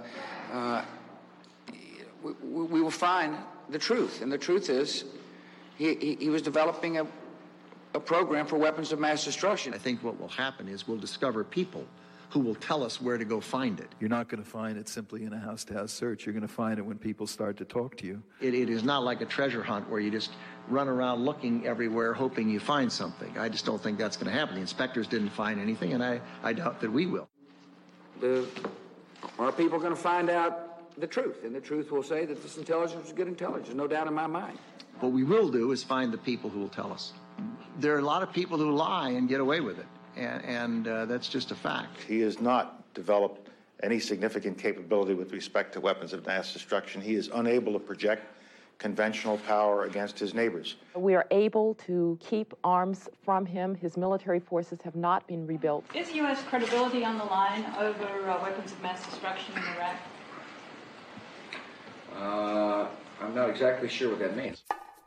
we will find the truth, and the truth is he was developing a program for weapons of mass destruction. I think what will happen is we'll discover people who will tell us where to go find it. You're not going to find it simply in a house-to-house search. You're going to find it when people start to talk to you. It is not like a treasure hunt where you just run around looking everywhere hoping you find something. I just don't think that's going to happen. The inspectors didn't find anything, and I doubt that we will. Are people going to find out the truth? And the truth will say that this intelligence is good intelligence, no doubt in my mind. What we will do is find the people who will tell us. There are a lot of people who lie and get away with it, and that's just a fact. He has not developed any significant capability with respect to weapons of mass destruction. He is unable to project conventional power against his neighbors. We are able to keep arms from him. His military forces have not been rebuilt. Is U.S. credibility on the line over weapons of mass destruction in Iraq? I'm not exactly sure what that means.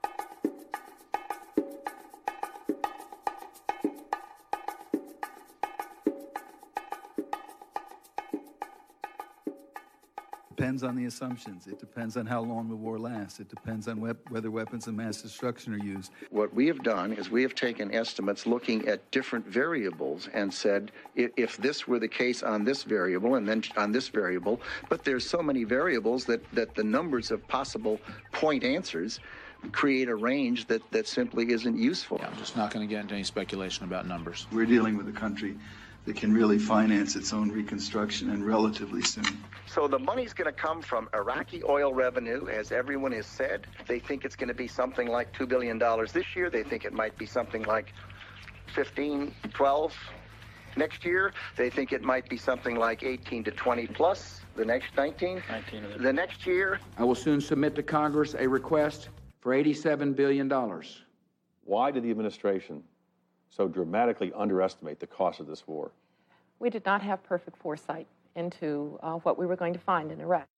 Depends on the assumptions. It depends on how long the war lasts. It depends on whether weapons of mass destruction are used. What we have done is we have taken estimates looking at different variables and said, if this were the case on this variable and then on this variable, but there's so many variables that the numbers of possible point answers create a range that simply isn't useful. Yeah, I'm just not going to get into any speculation about numbers. We're dealing with a country that can really finance its own reconstruction and relatively soon. So the money's going to come from Iraqi oil revenue, as everyone has said. They think it's going to be something like $2 billion this year. They think it might be something like 15, 12 next year. They think it might be something like 18 to 20 plus the next 19 the next year. I will soon submit to Congress a request for $87 billion. Why did the administration so dramatically underestimate the cost of this war? We did not have perfect foresight into what we were going to find in Iraq.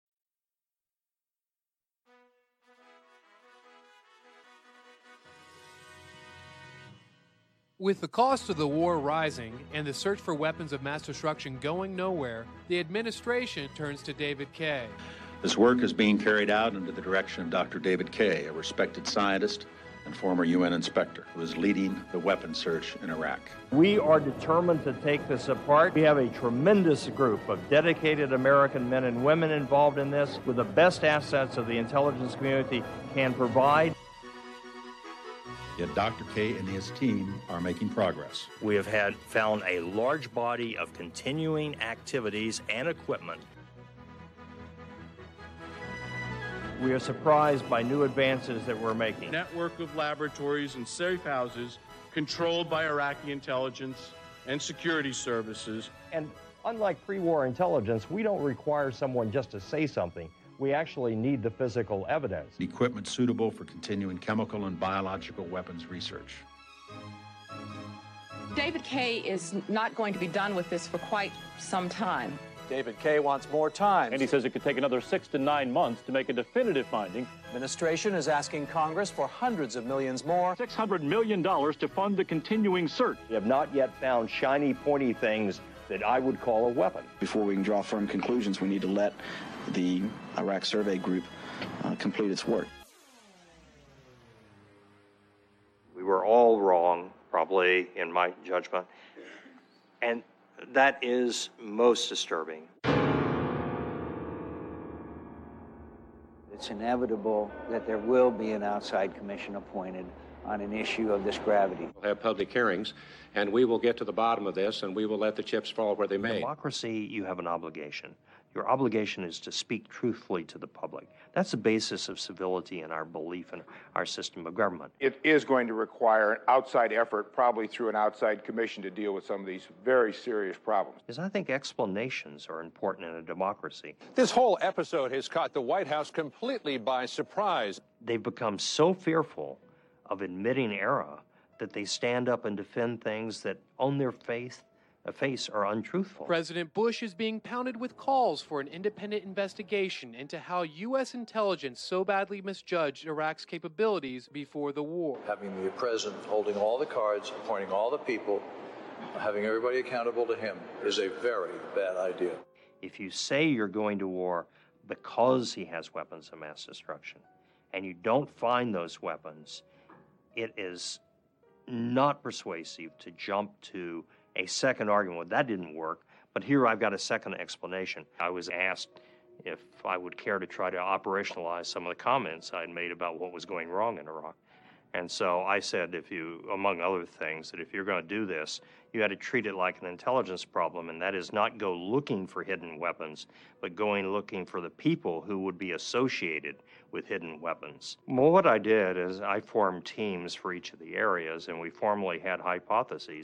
With the cost of the war rising and the search for weapons of mass destruction going nowhere, the administration turns to David Kay. This work is being carried out under the direction of Dr. David Kay, a respected scientist and former UN inspector who is leading the weapons search in Iraq. We are determined to take this apart. We have a tremendous group of dedicated American men and women involved in this with the best assets of the intelligence community can provide. Yet Dr. Kay and his team are making progress. We have found a large body of continuing activities and equipment. We are surprised by new advances that we're making. Network of laboratories and safe houses controlled by Iraqi intelligence and security services. And unlike pre-war intelligence, we don't require someone just to say something. We actually need the physical evidence. Equipment suitable for continuing chemical and biological weapons research. David Kay is not going to be done with this for quite some time. David Kay wants more time. And he says it could take another 6 to 9 months to make a definitive finding. Administration is asking Congress for hundreds of millions more. $600 million to fund the continuing search. We have not yet found shiny, pointy things that I would call a weapon. Before we can draw firm conclusions, we need to let the Iraq Survey Group complete its work. We were all wrong, probably, in my judgment. And that is most disturbing. It's inevitable that there will be an outside commission appointed on an issue of this gravity. We'll have public hearings, and we will get to the bottom of this, and we will let the chips fall where they may. In democracy, you have an obligation. Your obligation is to speak truthfully to the public. That's the basis of civility and our belief in our system of government. It is going to require an outside effort, probably through an outside commission, to deal with some of these very serious problems. Because I think explanations are important in a democracy. This whole episode has caught the White House completely by surprise. They've become so fearful of admitting error that they stand up and defend things that on their face are untruthful. President Bush is being pounded with calls for an independent investigation into how U.S. intelligence so badly misjudged Iraq's capabilities before the war. Having the president holding all the cards, appointing all the people, having everybody accountable to him is a very bad idea. If you say you're going to war because he has weapons of mass destruction, and you don't find those weapons, it is not persuasive to jump to a second argument. Well, that didn't work, but here I've got a second explanation. I was asked if I would care to try to operationalize some of the comments I'd made about what was going wrong in Iraq. And so I said, if you, among other things, that if you're going to do this, you had to treat it like an intelligence problem, and that is not go looking for hidden weapons, but going looking for the people who would be associated with hidden weapons. Well, what I did is I formed teams for each of the areas, and we formally had hypotheses.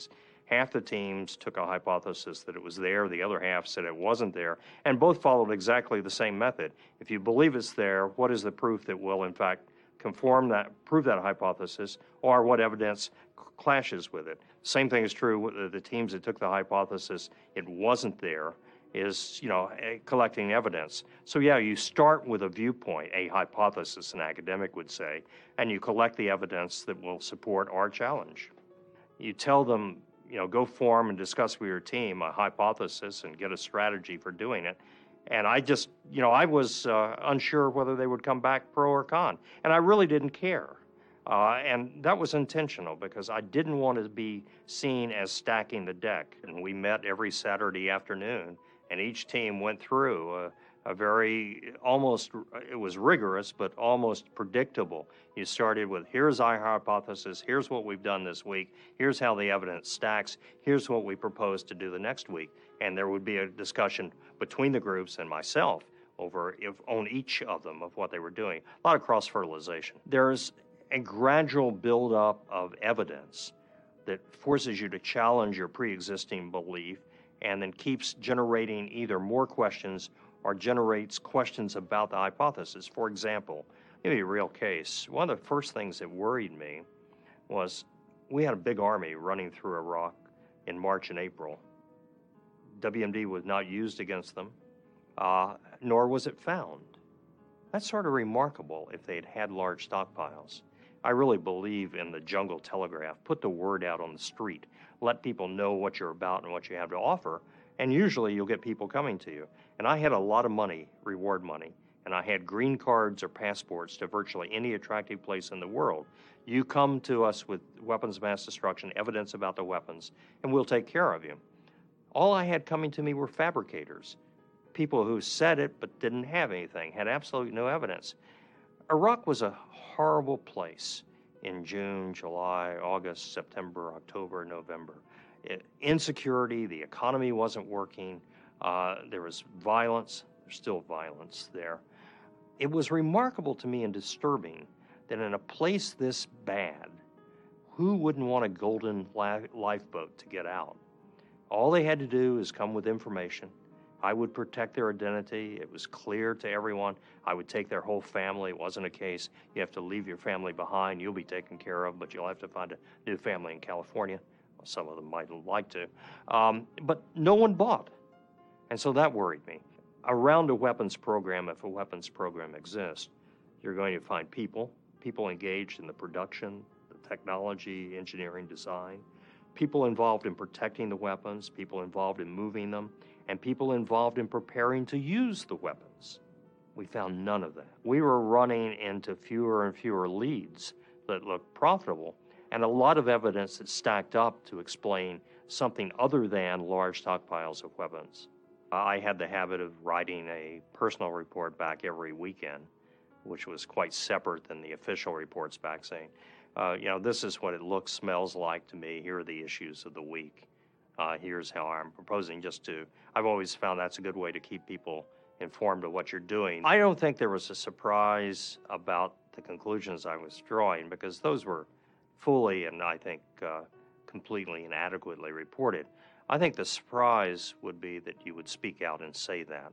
Half the teams took a hypothesis that it was there, the other half said it wasn't there, and both followed exactly the same method. If you believe it's there, what is the proof that will, in fact, prove that hypothesis, or what evidence clashes with it? Same thing is true with the teams that took the hypothesis it wasn't there, is, collecting evidence. So yeah, you start with a viewpoint, a hypothesis, an academic would say, and you collect the evidence that will support our challenge. You tell them, go form and discuss with your team a hypothesis and get a strategy for doing it. And I just, I was unsure whether they would come back pro or con. And I really didn't care. And that was intentional because I didn't want to be seen as stacking the deck. And we met every Saturday afternoon, and each team went through a very, it was rigorous, but almost predictable. You started with, here's our hypothesis, here's what we've done this week, here's how the evidence stacks, here's what we propose to do the next week. And there would be a discussion between the groups and myself on each of them of what they were doing. A lot of cross-fertilization. There's a gradual buildup of evidence that forces you to challenge your pre-existing belief and then keeps generating either more questions or generates questions about the hypothesis. For example, give you a real case. One of the first things that worried me was we had a big army running through Iraq in March and April. WMD was not used against them, nor was it found. That's sort of remarkable if they'd had large stockpiles. I really believe in the jungle telegraph. Put the word out on the street. Let people know what you're about and what you have to offer, and usually you'll get people coming to you. And I had a lot of money, reward money, and I had green cards or passports to virtually any attractive place in the world. You come to us with weapons of mass destruction, evidence about the weapons, and we'll take care of you. All I had coming to me were fabricators, people who said it but didn't have anything, had absolutely no evidence. Iraq was a horrible place in June, July, August, September, October, November. Insecurity, the economy wasn't working, there was violence, there's still violence there. It was remarkable to me and disturbing that in a place this bad, who wouldn't want a golden lifeboat to get out? All they had to do is come with information. I would protect their identity. It was clear to everyone. I would take their whole family. It wasn't a case, you have to leave your family behind. You'll be taken care of, but you'll have to find a new family in California. Well, some of them might like to. But no one bought. And so that worried me. Around a weapons program, if a weapons program exists, you're going to find people engaged in the production, the technology, engineering, design, people involved in protecting the weapons, people involved in moving them, and people involved in preparing to use the weapons. We found none of that. We were running into fewer and fewer leads that looked profitable, and a lot of evidence that stacked up to explain something other than large stockpiles of weapons. I had the habit of writing a personal report back every weekend, which was quite separate than the official reports back saying, this is what it looks, smells like to me. Here are the issues of the week. Here's how I'm proposing I've always found that's a good way to keep people informed of what you're doing. I don't think there was a surprise about the conclusions I was drawing because those were fully and I think completely and adequately reported. I think the surprise would be that you would speak out and say that.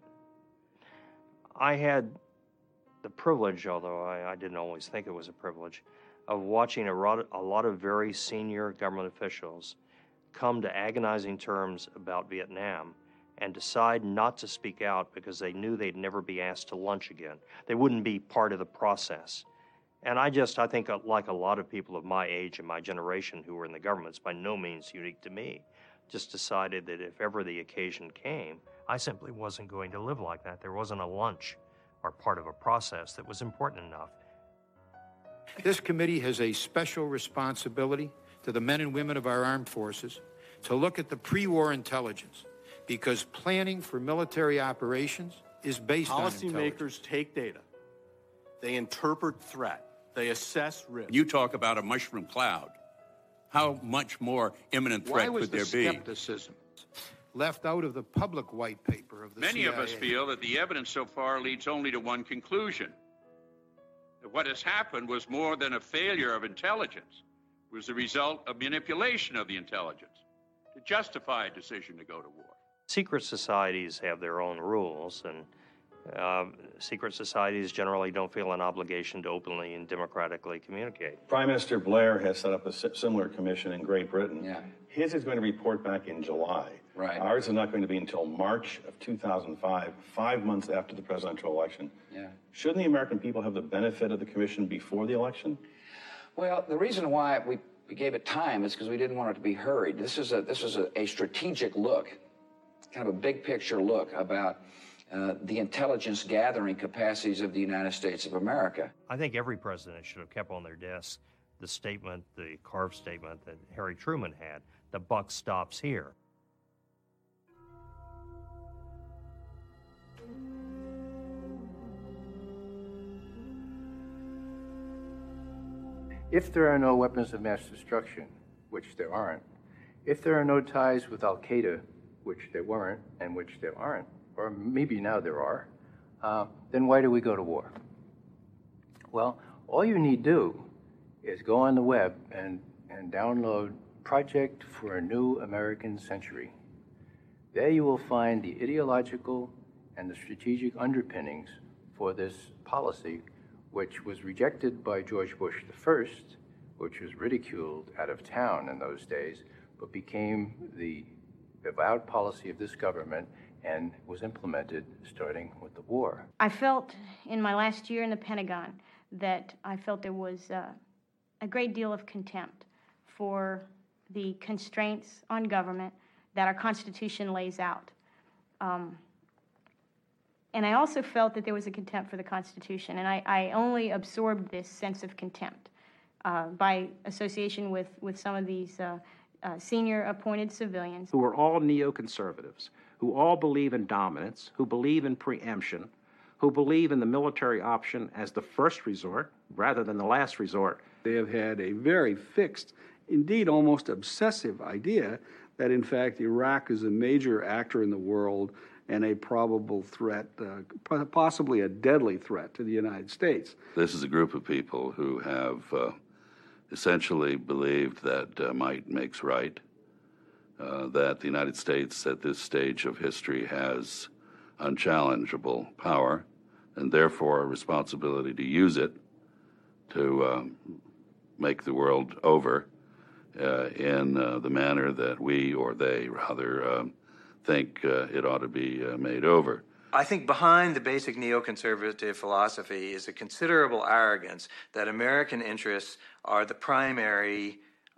I had the privilege, although I didn't always think it was a privilege, of watching a lot of very senior government officials come to agonizing terms about Vietnam and decide not to speak out because they knew they'd never be asked to lunch again. They wouldn't be part of the process. And I think like a lot of people of my age and my generation who were in the government, it's by no means unique to me, just decided that if ever the occasion came, I simply wasn't going to live like that. There wasn't a lunch or part of a process that was important enough. This committee has a special responsibility to the men and women of our armed forces to look at the pre-war intelligence because planning for military operations is based on intelligence. Policymakers take data. They interpret threat. They assess risk. You talk about a mushroom cloud. How much more imminent threat could there be? Why was the skepticism left out of the public white paper of the CIA? Many of us feel that the evidence so far leads only to one conclusion. That what has happened was more than a failure of intelligence. It was the result of manipulation of the intelligence. to justify a decision to go to war. Secret societies have their own rules, and secret societies generally don't feel an obligation to openly and democratically communicate. Prime Minister Blair has set up a similar commission in Great Britain. Yeah. His is going to report back in July. Right. Ours is not going to be until March of 2005, 5 months after the presidential election. Yeah. Shouldn't the American people have the benefit of the commission before the election? Well, the reason why we gave it time is because we didn't want it to be hurried. This is a strategic look, kind of a big picture look about the intelligence gathering capacities of the United States of America. I think every president should have kept on their desk the statement, the carved statement that Harry Truman had, the buck stops here. If there are no weapons of mass destruction, which there aren't, if there are no ties with Al-Qaeda, which there weren't and which there aren't, or maybe now there are, then why do we go to war? Well, all you need do is go on the web and download Project for a New American Century. There you will find the ideological and the strategic underpinnings for this policy, which was rejected by George Bush I, which was ridiculed out of town in those days, but became the avowed policy of this government and was implemented starting with the war. I felt in my last year in the Pentagon that I felt there was a great deal of contempt for the constraints on government that our Constitution lays out. And I also felt that there was a contempt for the Constitution, and I only absorbed this sense of contempt by association with some of these senior appointed civilians. Who are all neoconservatives, who all believe in dominance, who believe in preemption, who believe in the military option as the first resort rather than the last resort. They have had a very fixed, indeed almost obsessive idea that in fact Iraq is a major actor in the world and a probable threat, possibly a deadly threat to the United States. This is a group of people who have essentially believed that might makes right, that the United States at this stage of history has unchallengeable power and therefore a responsibility to use it to make the world over in the manner that we, or they rather, think it ought to be made over. I think behind the basic neoconservative philosophy is a considerable arrogance that American interests are the primary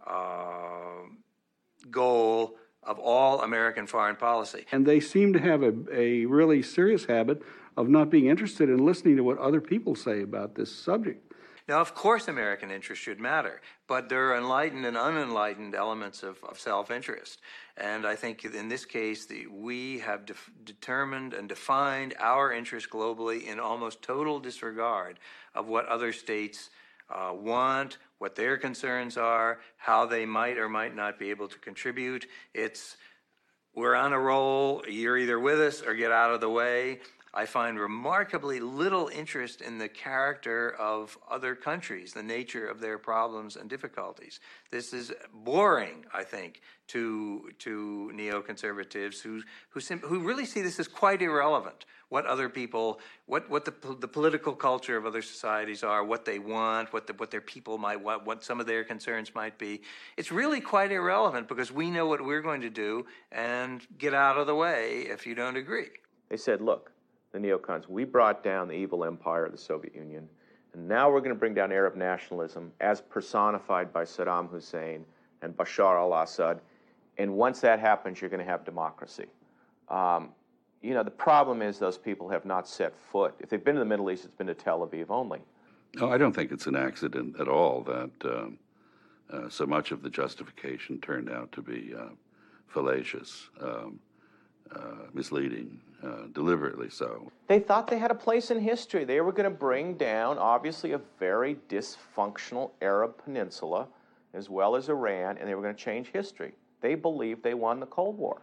goal of all American foreign policy. And they seem to have a really serious habit of not being interested in listening to what other people say about this subject. Now, of course, American interests should matter, but there are enlightened and unenlightened elements of self-interest. And I think in this case, we have determined and defined our interests globally in almost total disregard of what other states want, what their concerns are, how they might or might not be able to contribute. We're on a roll. You're either with us or get out of the way. I find remarkably little interest in the character of other countries, the nature of their problems and difficulties. This is boring, I think, to neoconservatives who really see this as quite irrelevant. What other people, what the political culture of other societies are, what they want, what their people might want, what some of their concerns might be. It's really quite irrelevant because we know what we're going to do and get out of the way if you don't agree. They said, look, the neocons, we brought down the evil empire of the Soviet Union, and now we're going to bring down Arab nationalism as personified by Saddam Hussein and Bashar al-Assad, and once that happens, you're going to have democracy. The problem is those people have not set foot. If they've been to the Middle East, it's been to Tel Aviv only. No, I don't think it's an accident at all that so much of the justification turned out to be fallacious, misleading, deliberately so. They thought they had a place in history. They were going to bring down, obviously, a very dysfunctional Arab peninsula, as well as Iran, and they were going to change history. They believed they won the Cold War.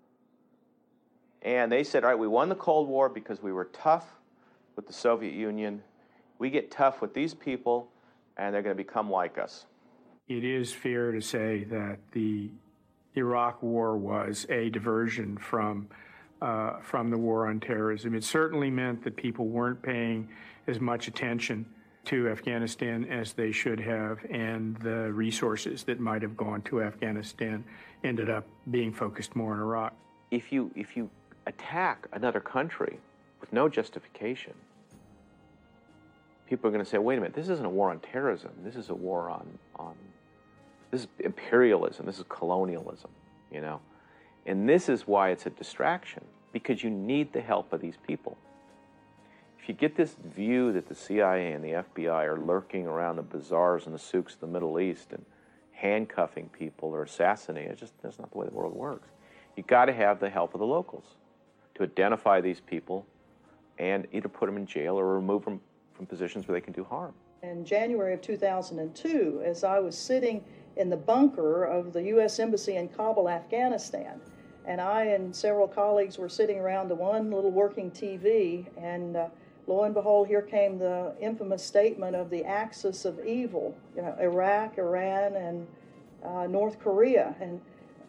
And they said, all right, we won the Cold War because we were tough with the Soviet Union. We get tough with these people, and they're going to become like us. It is fair to say that the Iraq War was a diversion from the war on terrorism. It certainly meant that people weren't paying as much attention to Afghanistan as they should have, and the resources that might have gone to Afghanistan ended up being focused more in Iraq. If you attack another country with no justification, people are going to say, wait a minute, this isn't a war on terrorism. This is a war on this is imperialism. This is colonialism, you know. And this is why it's a distraction, because you need the help of these people. If you get this view that the CIA and the FBI are lurking around the bazaars and the souks of the Middle East and handcuffing people or assassinating, that's not the way the world works. You've got to have the help of the locals to identify these people and either put them in jail or remove them from positions where they can do harm. In January of 2002, as I was sitting in the bunker of the U.S. Embassy in Kabul, Afghanistan, and I and several colleagues were sitting around the one little working TV, and lo and behold, here came the infamous statement of the axis of evil, you know, Iraq, Iran, and North Korea. And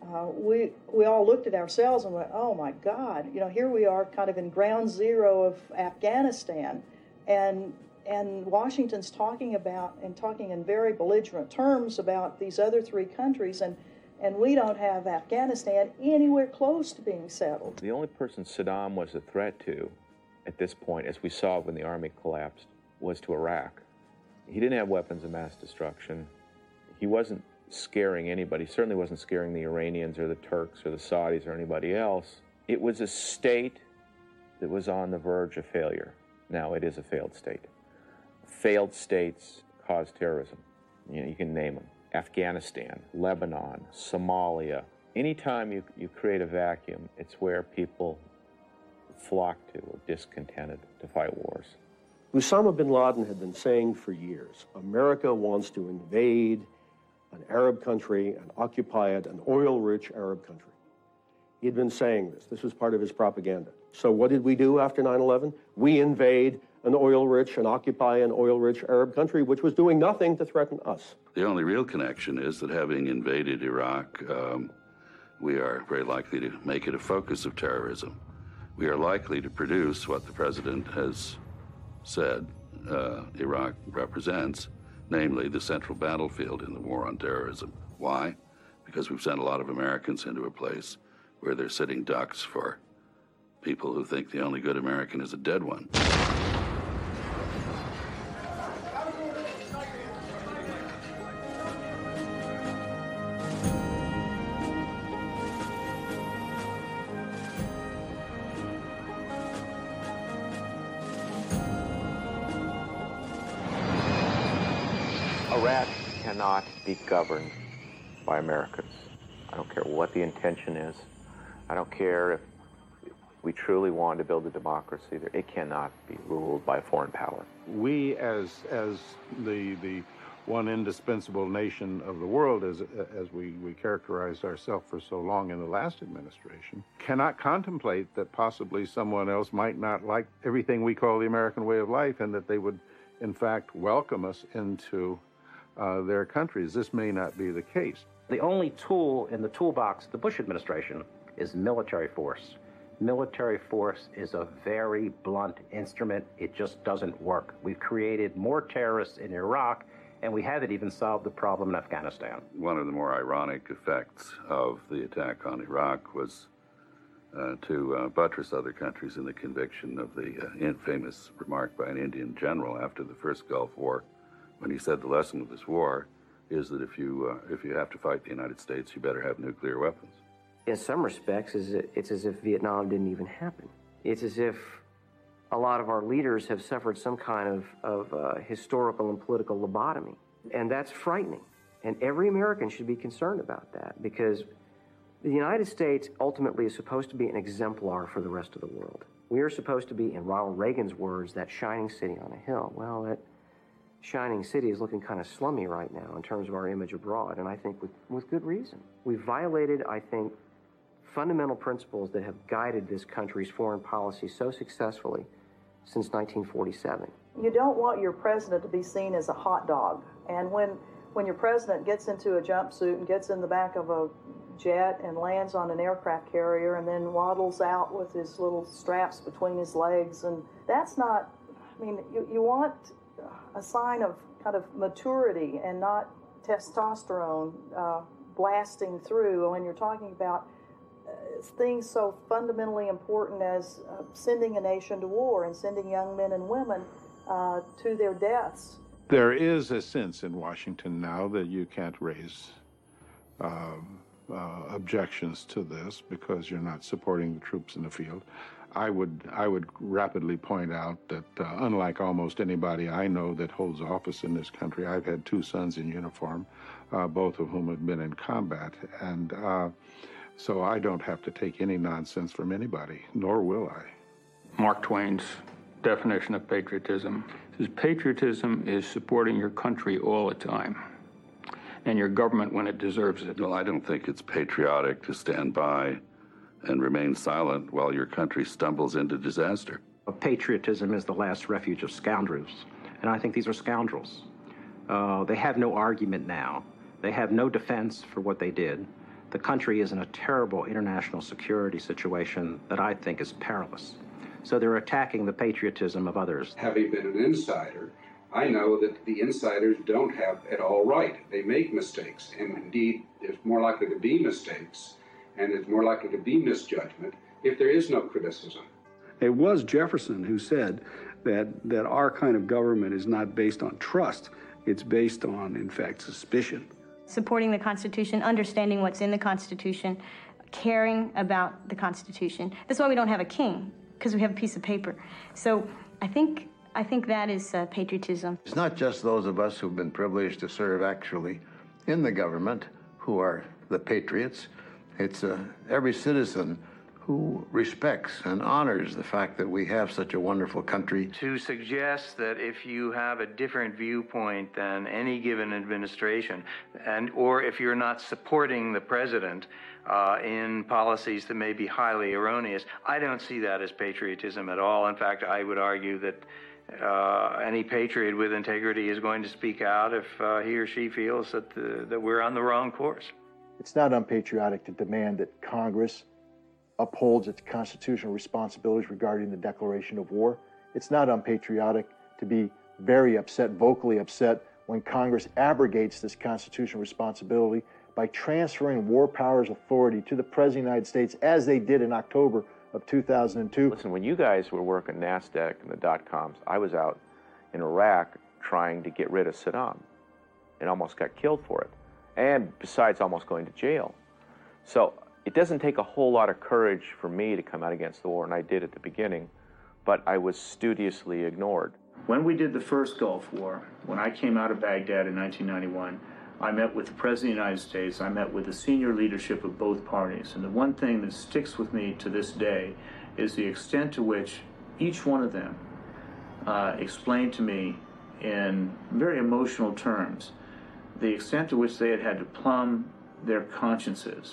we all looked at ourselves and went, oh my God, you know, here we are kind of in ground zero of Afghanistan. And Washington's talking in very belligerent terms about these other three countries, and we don't have Afghanistan anywhere close to being settled. The only person Saddam was a threat to at this point, as we saw when the army collapsed, was to Iraq. He didn't have weapons of mass destruction. He wasn't scaring anybody. He certainly wasn't scaring the Iranians or the Turks or the Saudis or anybody else. It was a state that was on the verge of failure. Now it is a failed state. Failed states cause terrorism. You know, you can name them. Afghanistan, Lebanon, Somalia. Anytime you create a vacuum, it's where people flock to or discontented to fight wars. Osama bin Laden had been saying for years, America wants to invade an Arab country and occupy it, an oil-rich Arab country. He had been saying this. This was part of his propaganda. So what did we do after 9/11? We invade an oil-rich and occupy an oil-rich Arab country, which was doing nothing to threaten us. The only real connection is that having invaded Iraq, we are very likely to make it a focus of terrorism. We are likely to produce what the president has said Iraq represents, namely the central battlefield in the war on terrorism. Why? Because we've sent a lot of Americans into a place where they're sitting ducks for people who think the only good American is a dead one. Iraq cannot be governed by Americans. I don't care what the intention is. I don't care if we truly want to build a democracy. It cannot be ruled by a foreign power. We, as the one indispensable nation of the world, as we characterized ourselves for so long in the last administration, cannot contemplate that possibly someone else might not like everything we call the American way of life, and that they would, in fact, welcome us into their countries. This may not be the case. The only tool in the toolbox of the Bush administration is military force. Military force is a very blunt instrument. It just doesn't work. We've created more terrorists in Iraq, and we haven't even solved the problem in Afghanistan. One of the more ironic effects of the attack on Iraq was to buttress other countries in the conviction of the infamous remark by an Indian general after the first Gulf War, when he said the lesson of this war is that if you have to fight the United States, you better have nuclear weapons. In some respects, it's as if Vietnam didn't even happen. It's as if a lot of our leaders have suffered some kind of historical and political lobotomy. And that's frightening. And every American should be concerned about that, because the United States ultimately is supposed to be an exemplar for the rest of the world. We are supposed to be, in Ronald Reagan's words, that shining city on a hill. Well, that shining city is looking kind of slummy right now in terms of our image abroad, and I think with good reason. We've violated, I think, fundamental principles that have guided this country's foreign policy so successfully since 1947. You don't want your president to be seen as a hot dog. And when your president gets into a jumpsuit and gets in the back of a jet and lands on an aircraft carrier and then waddles out with his little straps between his legs. And that's not, I mean, you want a sign of kind of maturity and not testosterone blasting through when you're talking about things so fundamentally important as sending a nation to war and sending young men and women to their deaths. There is a sense in Washington now that you can't raise objections to this because you're not supporting the troops in the field. I would rapidly point out that unlike almost anybody I know that holds office in this country, I've had 2 sons in uniform, both of whom have been in combat, and so I don't have to take any nonsense from anybody, nor will I. Mark Twain's definition of patriotism is patriotism is supporting your country all the time and your government when it deserves it. Well, I don't think it's patriotic to stand by and remain silent while your country stumbles into disaster. Patriotism is the last refuge of scoundrels, and I think these are scoundrels. They have no argument now. They have no defense for what they did. The country is in a terrible international security situation that I think is perilous. So they're attacking the patriotism of others. Having been an insider, I know that the insiders don't have it all right. They make mistakes, and indeed, there's more likely to be mistakes, and there's more likely to be misjudgment if there is no criticism. It was Jefferson who said that our kind of government is not based on trust. It's based on, in fact, suspicion. Supporting the Constitution, understanding what's in the Constitution, caring about the Constitution. That's why we don't have a king, because we have a piece of paper. So I think that is patriotism. It's not just those of us who've been privileged to serve actually in the government who are the patriots. It's every citizen who respects and honors the fact that we have such a wonderful country. To suggest that if you have a different viewpoint than any given administration, or if you're not supporting the president in policies that may be highly erroneous, I don't see that as patriotism at all. In fact, I would argue that any patriot with integrity is going to speak out if he or she feels that we're on the wrong course. It's not unpatriotic to demand that Congress upholds its constitutional responsibilities regarding the declaration of war. It's not unpatriotic to be very upset, vocally upset, when Congress abrogates this constitutional responsibility by transferring war powers authority to the President of the United States, as they did in October of 2002. Listen, when you guys were working NASDAQ and the dot-coms, I was out in Iraq trying to get rid of Saddam and almost got killed for it. And besides, almost going to jail. So it doesn't take a whole lot of courage for me to come out against the war, and I did at the beginning, but I was studiously ignored. When we did the first Gulf War, when I came out of Baghdad in 1991, I met with the President of the United States, I met with the senior leadership of both parties, and the one thing that sticks with me to this day is the extent to which each one of them explained to me in very emotional terms the extent to which they had had to plumb their consciences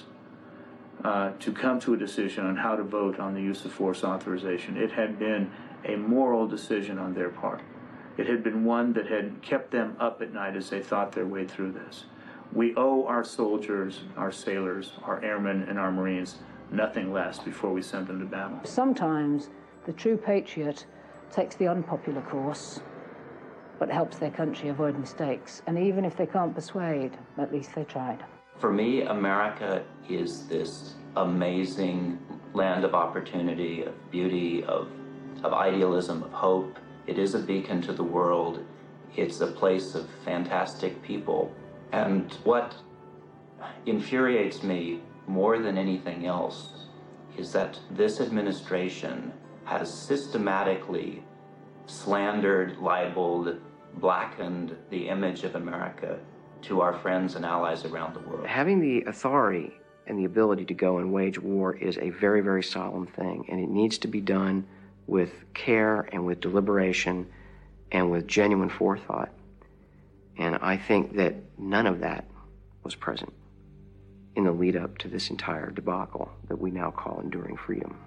to come to a decision on how to vote on the use of force authorization. It had been a moral decision on their part. It had been one that had kept them up at night as they thought their way through this. We owe our soldiers, our sailors, our airmen, and our Marines nothing less before we send them to battle. Sometimes the true patriot takes the unpopular course, but helps their country avoid mistakes. And even if they can't persuade, at least they tried. For me, America is this amazing land of opportunity, of beauty, of idealism, of hope. It is a beacon to the world. It's a place of fantastic people. And what infuriates me more than anything else is that this administration has systematically slandered, libeled, blackened the image of America to our friends and allies around the world. Having the authority and the ability to go and wage war is a very, very solemn thing, and it needs to be done with care and with deliberation and with genuine forethought. And I think that none of that was present in the lead up to this entire debacle that we now call enduring freedom.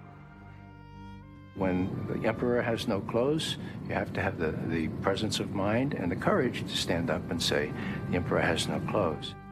When the emperor has no clothes, you have to have the presence of mind and the courage to stand up and say, the emperor has no clothes.